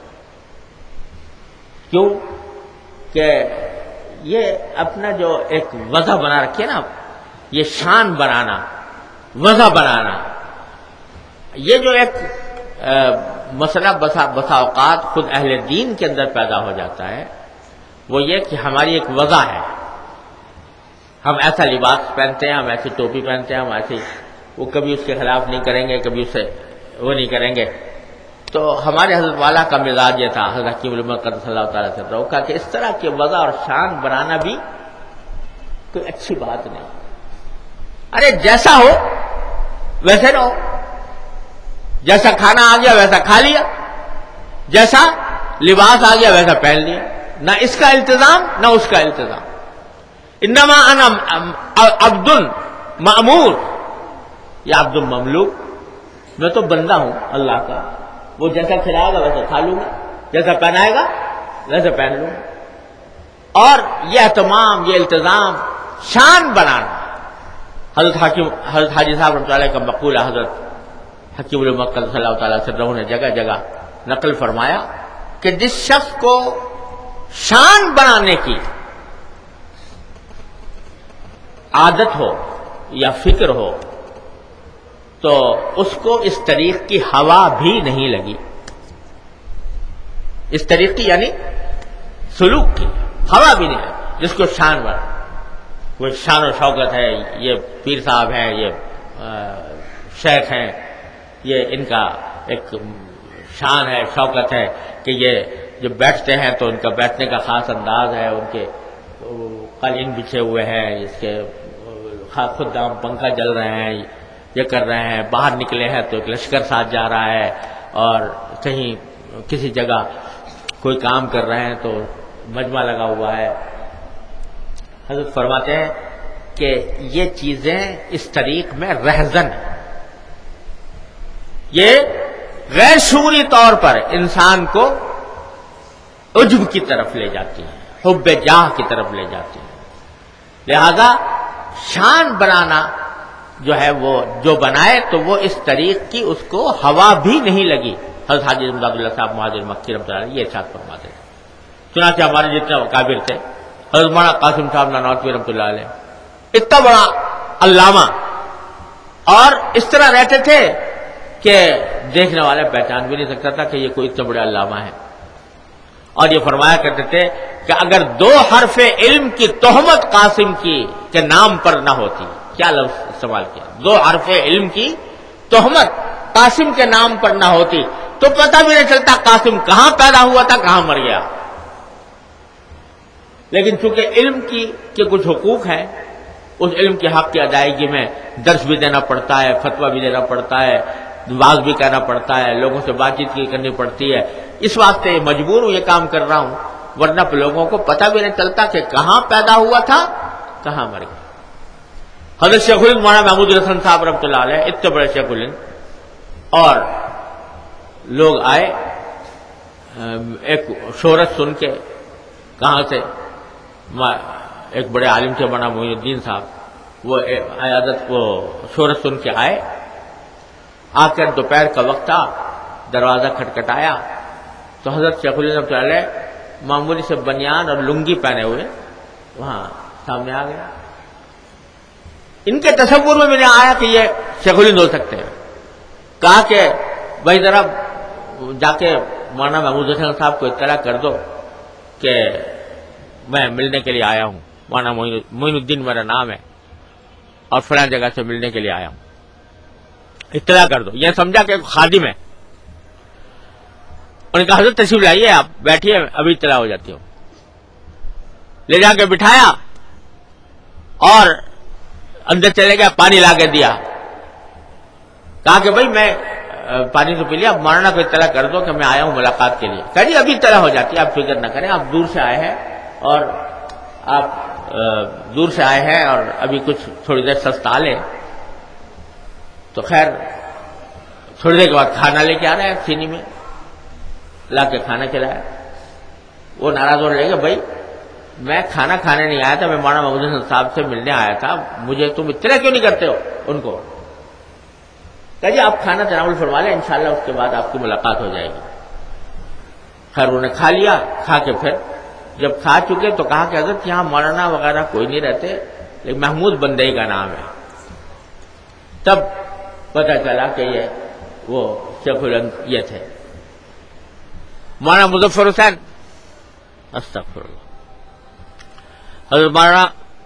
کیوں کہ یہ اپنا جو ایک وضع بنا رکھے نا، یہ شان بنانا، وضع بنانا، یہ جو ایک مسئلہ بسا بسا اوقات خود اہل دین کے اندر پیدا ہو جاتا ہے، وہ یہ کہ ہماری ایک وضع ہے، ہم ایسا لباس پہنتے ہیں، ہم ایسی ٹوپی پہنتے ہیں، ہم ایسی، وہ کبھی اس کے خلاف نہیں کریں گے، کبھی اسے وہ نہیں کریں گے. تو ہمارے حضرت والا کا مزاج یہ تھا، حضرت حکیم الامت قدس اللہ تعالیٰ سے روکا کہ اس طرح کی وضع اور شان بنانا بھی کوئی اچھی بات نہیں. ارے جیسا ہو ویسے رہو، جیسا کھانا آ گیا ویسا کھا لیا، جیسا لباس آ گیا ویسا پہن لیا، نہ اس کا التزام نہ اس کا التزام. انما انا عبد مأمور یا عبد مملوک، میں تو بندہ ہوں اللہ کا، وہ جیسا کھلائے گا ویسا کھا لوں گا، جیسا پہنائے گا ویسا پہن لوں گا. اور یہ اہتمام، یہ التزام، شان بنانا، حضرت حاکم حضرت حاجی صاحب رحمۃ اللہ علیہ کا مقولہ حضرت حکیم الامت قدس اللہ تعالیٰ سے نے جگہ جگہ نقل فرمایا کہ جس شخص کو شان بنانے کی عادت ہو یا فکر ہو تو اس کو اس طریق کی ہوا بھی نہیں لگی. اس طریق کی یعنی سلوک کی ہوا بھی نہیں لگی جس کو شان بنا. کوئی شان و شوکت ہے، یہ پیر صاحب ہیں، یہ شیخ ہیں، یہ ان کا ایک شان ہے، شوکت ہے کہ یہ جب بیٹھتے ہیں تو ان کا بیٹھنے کا خاص انداز ہے، ان کے قالین بچھے ہوئے ہیں، اس کے خود دام پنکھا جل رہے ہیں، یہ کر رہے ہیں، باہر نکلے ہیں تو ایک لشکر ساتھ جا رہا ہے، اور کہیں کسی جگہ کوئی کام کر رہے ہیں تو مجمع لگا ہوا ہے. حضرت فرماتے ہیں کہ یہ چیزیں اس طریق میں رہزن ہیں، یہ غیر شعوری طور پر انسان کو عجب کی طرف لے جاتی ہیں، حب جاہ کی طرف لے جاتی ہیں. لہذا شان بنانا جو ہے وہ جو بنائے تو وہ اس طریق کی اس کو ہوا بھی نہیں لگی. حضرت حاجی امداد اللہ صاحب مہاجر مکی رحمۃ اللہ علیہ یہ ارشاد فرماتے تھے. چنانچہ ہمارے جتنے اکابر تھے، حضرت مولانا قاسم صاحب نانوتوی رحمۃ اللہ علیہ اتنا بڑا علامہ، اور اس طرح رہتے تھے کہ دیکھنے والے پہچان بھی نہیں سکتا تھا کہ یہ کوئی اتنے بڑے علامہ ہیں. اور یہ فرمایا کرتے تھے کہ اگر دو حرف علم کی تہمت قاسم کی کے نام پر نہ ہوتی، کیا لفظ استعمال کیا، دو حرف علم کی تہمت قاسم کے نام پر نہ ہوتی تو پتہ بھی نہیں چلتا قاسم کہاں پیدا ہوا تھا، کہاں مر گیا. لیکن چونکہ علم کی کے کچھ حقوق ہیں، اس علم کے حق کی ادائیگی میں درس بھی دینا پڑتا ہے، فتویٰ بھی دینا پڑتا ہے، واز بھی کہنا پڑتا ہے، لوگوں سے بات چیت کرنی پڑتی ہے. اس واسطے مجبور ہوں یہ کام کر رہا ہوں، ورنہ لوگوں کو پتہ بھی نہیں چلتا کہ کہاں پیدا ہوا تھا، کہاں مر گیا. حضرت شیخ الہند مولانا محمود الحسن صاحب رحمۃ اللہ علیہ اتنے بڑے شیخ الہند، اور لوگ آئے ایک شہرت سن کے، کہاں سے، ایک بڑے عالم سے بنا معین الدین صاحب، وہ عیادت کو شہرت سن کے آئے. آ کر دوپہر کا وقت تھا، دروازہ کھٹکھٹایا تو حضرت شیخ الہند رحمۃ اللہ علیہ معمولی سے بنیان اور لنگی پہنے ہوئے وہاں سامنے آ گیا. ان کے تصور میں نہیں آیا کہ یہ شیخ الہند ہو سکتے ہیں. کہا کہ بھائی ذرا جا کے مولانا محمود حسن صاحب کو اطلاع کر دو کہ میں ملنے کے لیے آیا ہوں، مولانا معین الدین میرا نام ہے اور فلاں جگہ سے ملنے کے لیے آیا ہوں، اطلاع کر دو. یہ سمجھا کہ خادم ہے. انہوں نے کہا حضرت تشریف لائیے، آپ بیٹھیے، ابھی اطلاع ہو جاتی ہوں. لے جا کے بٹھایا اور اندر چلے گیا، پانی لا کے دیا. کہا کہ بھائی میں پانی تو پی لیا، مولانا کو اطلاع کر دو کہ میں آیا ہوں ملاقات کے لیے. کہا جی ابھی اطلاع ہو جاتی ہے، آپ فکر نہ کریں، آپ دور سے آئے ہیں اور آپ دور سے آئے ہیں اور ابھی کچھ تھوڑی دیر سستا لیں. تو خیر تھوڑی دیر کے بعد کھانا لے کے آ رہا ہے، سینی میں لا کے کھانا کھلایا. وہ ناراض ہونے لگے، بھائی میں کھانا کھانے نہیں آیا تھا، میں مولانا محمود حسن صاحب سے ملنے آیا تھا، مجھے تم اطلاع کیوں نہیں کرتے ہو ان کو؟ کہ جی آپ کھانا تناول فرما لیں، انشاءاللہ اس کے بعد آپ کی ملاقات ہو جائے گی۔ خیر انہوں نے کھا لیا، کھا کے پھر جب کھا چکے تو کہا کہ حضرت یہاں مولانا وغیرہ کوئی نہیں رہتے، لیکن محمود بندئی کا نام ہے۔ تب پتہ چلا کہ یہ وہ شیخ الہند یہ تھے مولانا مظفر حسین، استغفر اللہ۔ حضرت مولانا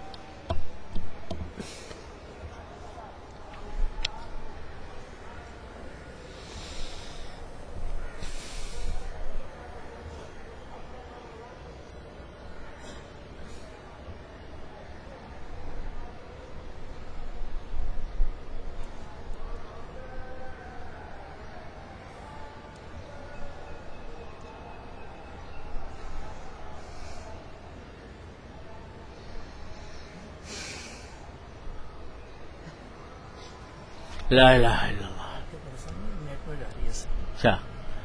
لا الہ الا اللہ، اچھا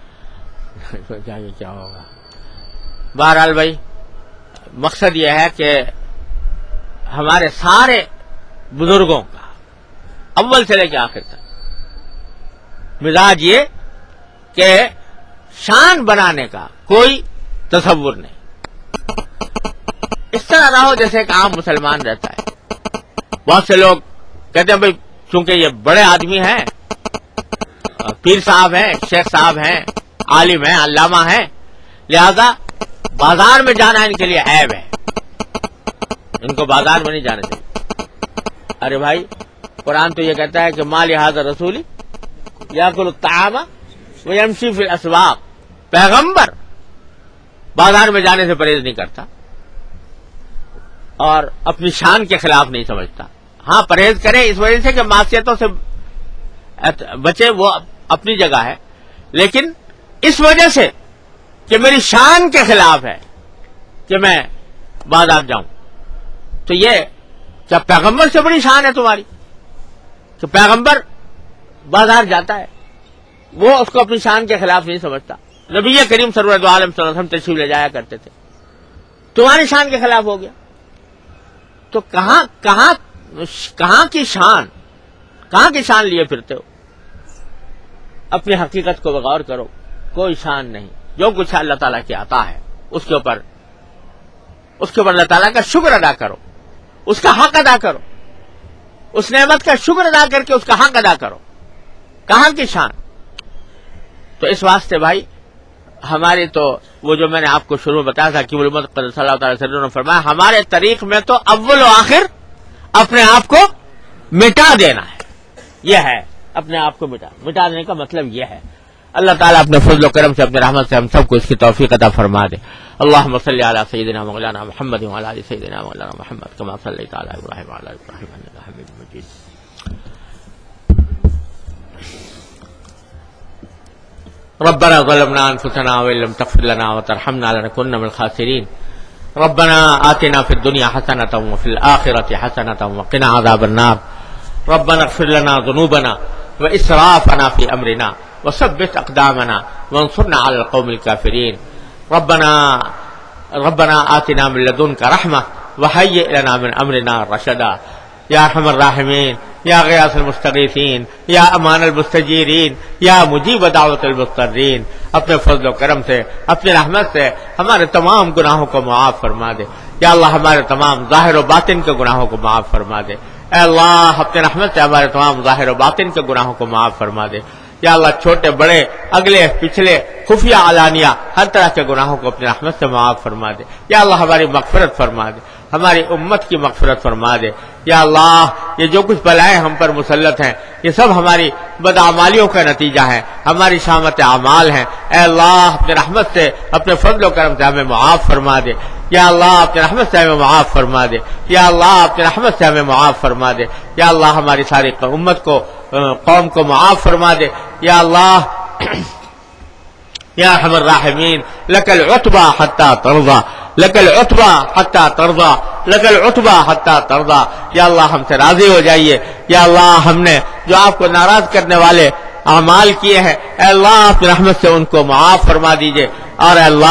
کیا ہوگا؟ بہرحال بھائی مقصد یہ ہے کہ ہمارے سارے بزرگوں کا اول سے لے کے آخر تک مزاج یہ کہ شان بنانے کا کوئی تصور نہیں، اس طرح رہو جیسے ایک عام مسلمان رہتا ہے۔ بہت سے لوگ کہتے ہیں بھائی چونکہ یہ بڑے آدمی ہیں، پیر صاحب ہیں، شیخ صاحب ہیں، عالم ہیں، علامہ ہیں، لہذا بازار میں جانا ان کے لیے عیب ہے، ان کو بازار میں نہیں جانا چاہیے۔ ارے بھائی قرآن تو یہ کہتا ہے کہ ما لہذا رسول یاکل الطعام ویمشی فی الاسواق، پیغمبر بازار میں جانے سے پرہیز نہیں کرتا اور اپنی شان کے خلاف نہیں سمجھتا۔ ہاں پرہیز کرے اس وجہ سے کہ معصیتوں سے بچے، وہ اپنی جگہ ہے، لیکن اس وجہ سے کہ میری شان کے خلاف ہے کہ میں بازار جاؤں، تو یہ کیا پیغمبر سے بڑی شان ہے تمہاری کہ پیغمبر بازار جاتا ہے؟ وہ اس کو اپنی شان کے خلاف نہیں سمجھتا۔ نبی کریم سرور دو عالم صلی اللہ علیہ وسلم تشریف لے جایا کرتے تھے، تمہاری شان کے خلاف ہو گیا تو کہاں کہاں کہاں کی شان، کہاں کی شان لیے پھرتے ہو؟ اپنی حقیقت کو غور کرو، کوئی شان نہیں، جو کچھ اللہ تعالیٰ کی عطا ہے اس کے اوپر اس کے اوپر اللہ تعالیٰ کا شکر ادا کرو، اس کا حق ادا کرو، اس نعمت کا شکر ادا کر کے اس کا حق ادا کرو۔ کہاں کی شان؟ تو اس واسطے بھائی ہماری تو وہ جو میں نے آپ کو شروع میں بتایا تھا کہ علمت صلی اللہ تعالی وسلم نے فرمایا ہمارے طریق میں تو اول و آخر اپنے آپ کو مٹا دینا ہے، یہ ہے اپنے آپ کو مٹا مٹا دینے کا مطلب یہ ہے۔ اللہ تعالیٰ اپنے فضل و کرم سے اپنے رحمت سے ہم سب کو اس کی توفیق عطا فرما دے۔ اللہم صلی علی سیدنا مولانا محمد وعلی آل سیدنا مولانا محمد کما صلیت علی ابراہیم وعلی آل ابراہیم انک حمید مجید۔ ربنا ظلمنا انفسنا وان لم تغفر لنا وترحمنا لنكن من الخاسرين ربنا آتنا في الدنيا حسنة وفي الآخرة حسنة وقنا عذاب النار ربنا اغفر لنا ذنوبنا وإسرافنا في أمرنا وثبت أقدامنا وانصرنا على القوم الكافرين ربنا ربنا آتنا من لدنك رحمة وهيئ لنا من أمرنا رشدا یا ارحم الراحمین، یا غیاث المستغیثین، یا امان المستجیرین، یا مجیب دعوت المضطرین، اپنے فضل و کرم سے اپنی رحمت سے ہمارے تمام گناہوں کو معاف فرما دے۔ یا اللہ ہمارے تمام ظاہر و باطن کے گناہوں کو معاف فرما دے۔ اے اللہ اپنے رحمت سے ہمارے تمام ظاہر و باطن کے گناہوں کو معاف فرما دے۔ یا اللہ چھوٹے بڑے اگلے پچھلے خفیہ علانیہ ہر طرح کے گناہوں کو اپنی رحمت سے معاف فرما دے۔ یا اللہ ہماری مغفرت فرما دے، ہماری امت کی مغفرت فرما دے۔ یا اللہ یہ جو کچھ بلائیں ہم پر مسلط ہیں یہ سب ہماری بدعمالیوں کا نتیجہ ہے، ہماری شامت اعمال ہیں۔ اے اللہ اپنے رحمت سے اپنے فضل و کرم سے ہمیں معاف فرما دے۔ یا اللہ اپنے رحمت سے ہمیں معاف فرما دے۔ یا اللہ اپنے رحمت سے ہمیں معاف فرما دے۔ یا اللہ ہماری ساری امت کو قوم کو معاف فرما دے۔ یا اللہ یا ارحم الراحمین لک العتبى حتی ترضى، لک العتبى حتی ترضى، لک العتبى حتی ترضى۔ یا اللہ ہم سے راضی ہو جائیے۔ یا اللہ ہم نے جو آپ کو ناراض کرنے والے اعمال کیے ہیں اے اللہ اپنی رحمت سے ان کو معاف فرما دیجئے، اور اے اللہ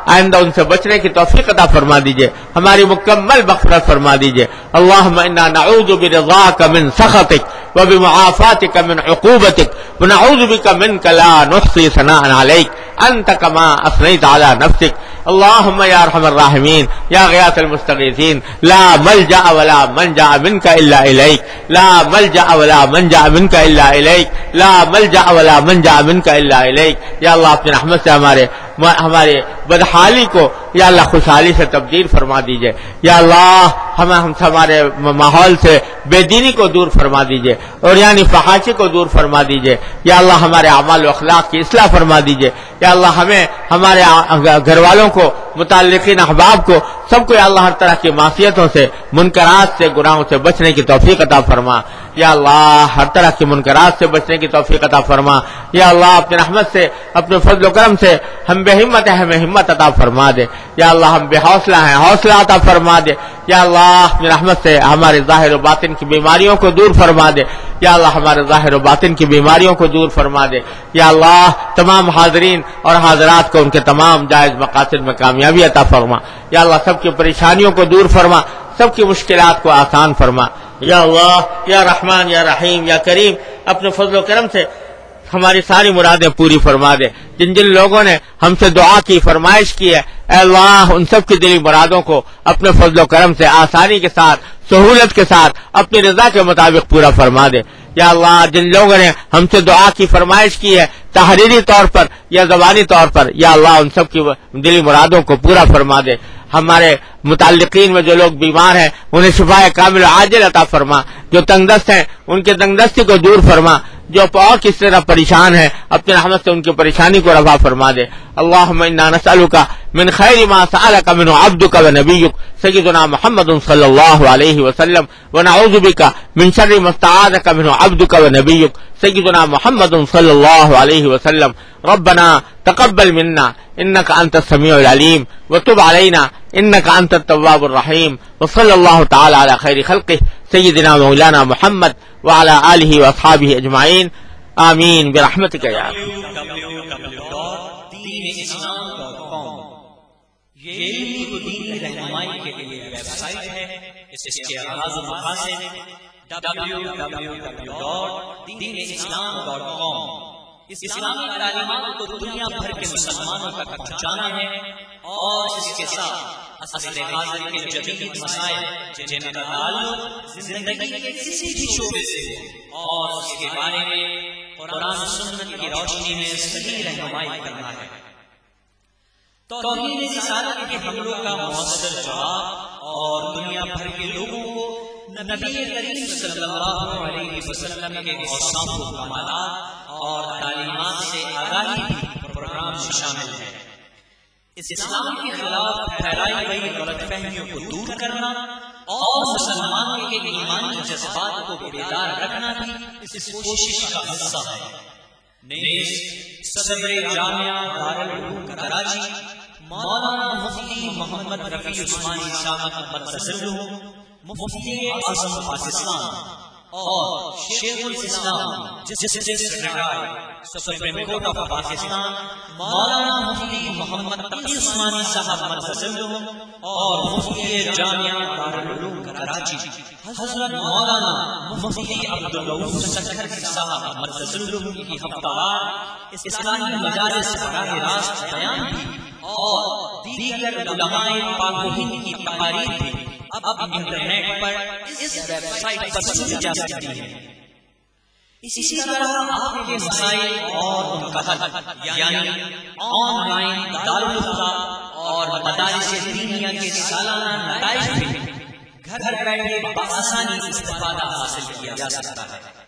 آئندہ ان سے بچنے کی توفیق عطا فرما دیجئے، ہماری مکمل مغفرت فرما دیجئے۔ اللہم انا نعوذ برضاک من سخطک وبمعافاتک من عقوبتک ونعوذ بک منک لا نحصی ثناء علیک انت کما اثنیت علی نفسک۔ اللہم یا ارحم الراحمین یا غیاث المستغیثین، لا ملجأ ولا منجأ منک الا الیک، لا ملجأ ولا منجأ منک الا الیک، لا ملجأ ولا منجأ منک الا الیک۔ یا اللہ اپنی رحمت سے ہمارے ہمارے بدحالی کو یا اللہ خوشحالی سے تبدیل فرما دیجئے۔ یا اللہ ہمیں ہم ہمارے ماحول سے بے دینی کو دور فرما دیجئے اور یعنی فحاشی کو دور فرما دیجئے۔ یا اللہ ہمارے اعمال و اخلاق کی اصلاح فرما دیجئے۔ یا اللہ ہمیں ہمارے گھر والوں کو، متعلقین احباب کو، سب کو یا اللہ ہر طرح کی معصیتوں سے، منکرات سے، گناہوں سے بچنے کی توفیق عطا فرما۔ یا اللہ ہر طرح کی منکرات سے بچنے کی توفیق عطا فرما۔ یا اللہ اپنے رحمت سے، اپنے فضل و کرم سے ہم بے ہمت ہیں، ہمیں ہمت عطا فرما دے۔ یا اللہ ہم بے حوصلہ ہیں، حوصلہ عطا فرما دے۔ یا اللہ اپنی رحمت سے ہمارے ظاہر و باطن کی بیماریوں کو دور فرما دے۔ یا اللہ ہمارے ظاہر و باطن کی بیماریوں کو دور فرما دے۔ یا اللہ تمام حاضرین اور حاضرات کو ان کے تمام جائز مقاصد میں کامیابی عطا فرما۔ یا اللہ سب کی پریشانیوں کو دور فرما، سب کی مشکلات کو آسان فرما۔ یا اللہ یا رحمان یا رحیم یا کریم اپنے فضل و کرم سے ہماری ساری مرادیں پوری فرما دے۔ جن جن لوگوں نے ہم سے دعا کی فرمائش کی ہے، اے اللہ ان سب کی دلی مرادوں کو اپنے فضل و کرم سے آسانی کے ساتھ، سہولت کے ساتھ، اپنی رضا کے مطابق پورا فرما دے۔ یا اللہ جن لوگوں نے ہم سے دعا کی فرمائش کی ہے تحریری طور پر یا زبانی طور پر، یا اللہ ان سب کی دلی مرادوں کو پورا فرما دے۔ ہمارے متعلقین میں جو لوگ بیمار ہیں انہیں شفائے کامل و عاجل عطا فرما، جو تنگ دست ہیں ان کے تنگ دستی کو دور فرما، جو اور کس طرح پریشان ہیں اپنے رحمت سے ان کی پریشانی کو رفع فرما دے۔ اللہم انا نسألک من خیر ما سألک منہ عبدک و نبیک سیدنا محمد صلی اللہ علیہ وسلم ونعوذ بک من شر ما استعاذک منہ عبدک و نبیک سیدنا محمد صلی اللہ علیہ وسلم۔ ربنا تقبل منا انك انت السميع العليم وتب علينا انك انت التواب الرحيم وصلى الله تعالى على خير خلقه سيدنا مولانا محمد وعلى اله واصحابه اجمعين آمین برحمتک یا W W W dot Deen Islam dot com یہ علمی و دینی رہنمائی کے لیے ویب سائٹ ہے۔ اس کے آغاز و مقاصد W W W dot Deen Islam dot com اسلامی تعلیمات کو دنیا بھر کے مسلمانوں تک پہنچانا ہے، اور اس کے ساتھ عصر حاضر کے جدید مسائل جن کا تعلق زندگی کے کسی بھی شعبے سے اور اس کے بارے میں قرآن و سنت کی روشنی میں صحیح رہنمائی کرنا ہے۔ توہین رسالت کے حملوں کا مؤثر جواب اور دنیا بھر کے لوگوں کو نبی کریم صلی اللہ علیہ وسلم کے اوصاف و کمالات اور تعلیمات سے آگاہی بھی پروگرام میں شامل ہے۔ اسلام کے خلاف پھیلائی گئی غلط فہمیوں کو دور کرنا اور مسلمانوں کے ایمانی جذبات کو بیدار رکھنا بھی اس کوشش کا حصہ ہے۔ نیز صدر جامعہ دارالعلوم کراچی مولانا مفتی محمد رفیع عثمانی صاحب قدس سرہ، مفتی اعظم پاکستان اور شیخ الاسلام justice retired Supreme Court of Pakistan Maulana Mufti محمد تقی عثمانی صاحب قدس سرہ اور مفتی جامعہ دارالعلوم کراچی حضرت مولانا مفتی عبدالرؤوف سکھر صاحب قدس سرہ کی ہفتہ اسلامی مجالس براہ راست بیان بھی اور دیگر علماء پاک و ہند کی تقاریر بھی اب انٹرنیٹ پر اس ویب سائٹ پر سنی جا سکتی ہے۔ اسی طرح آپ کے مسائل اور ان کا حل یعنی آن لائن دارالفتہ اور مدارس دینیہ کے سالانہ نتائج بھی گھر بیٹھے بآسانی استفادہ حاصل کیا جا سکتا ہے۔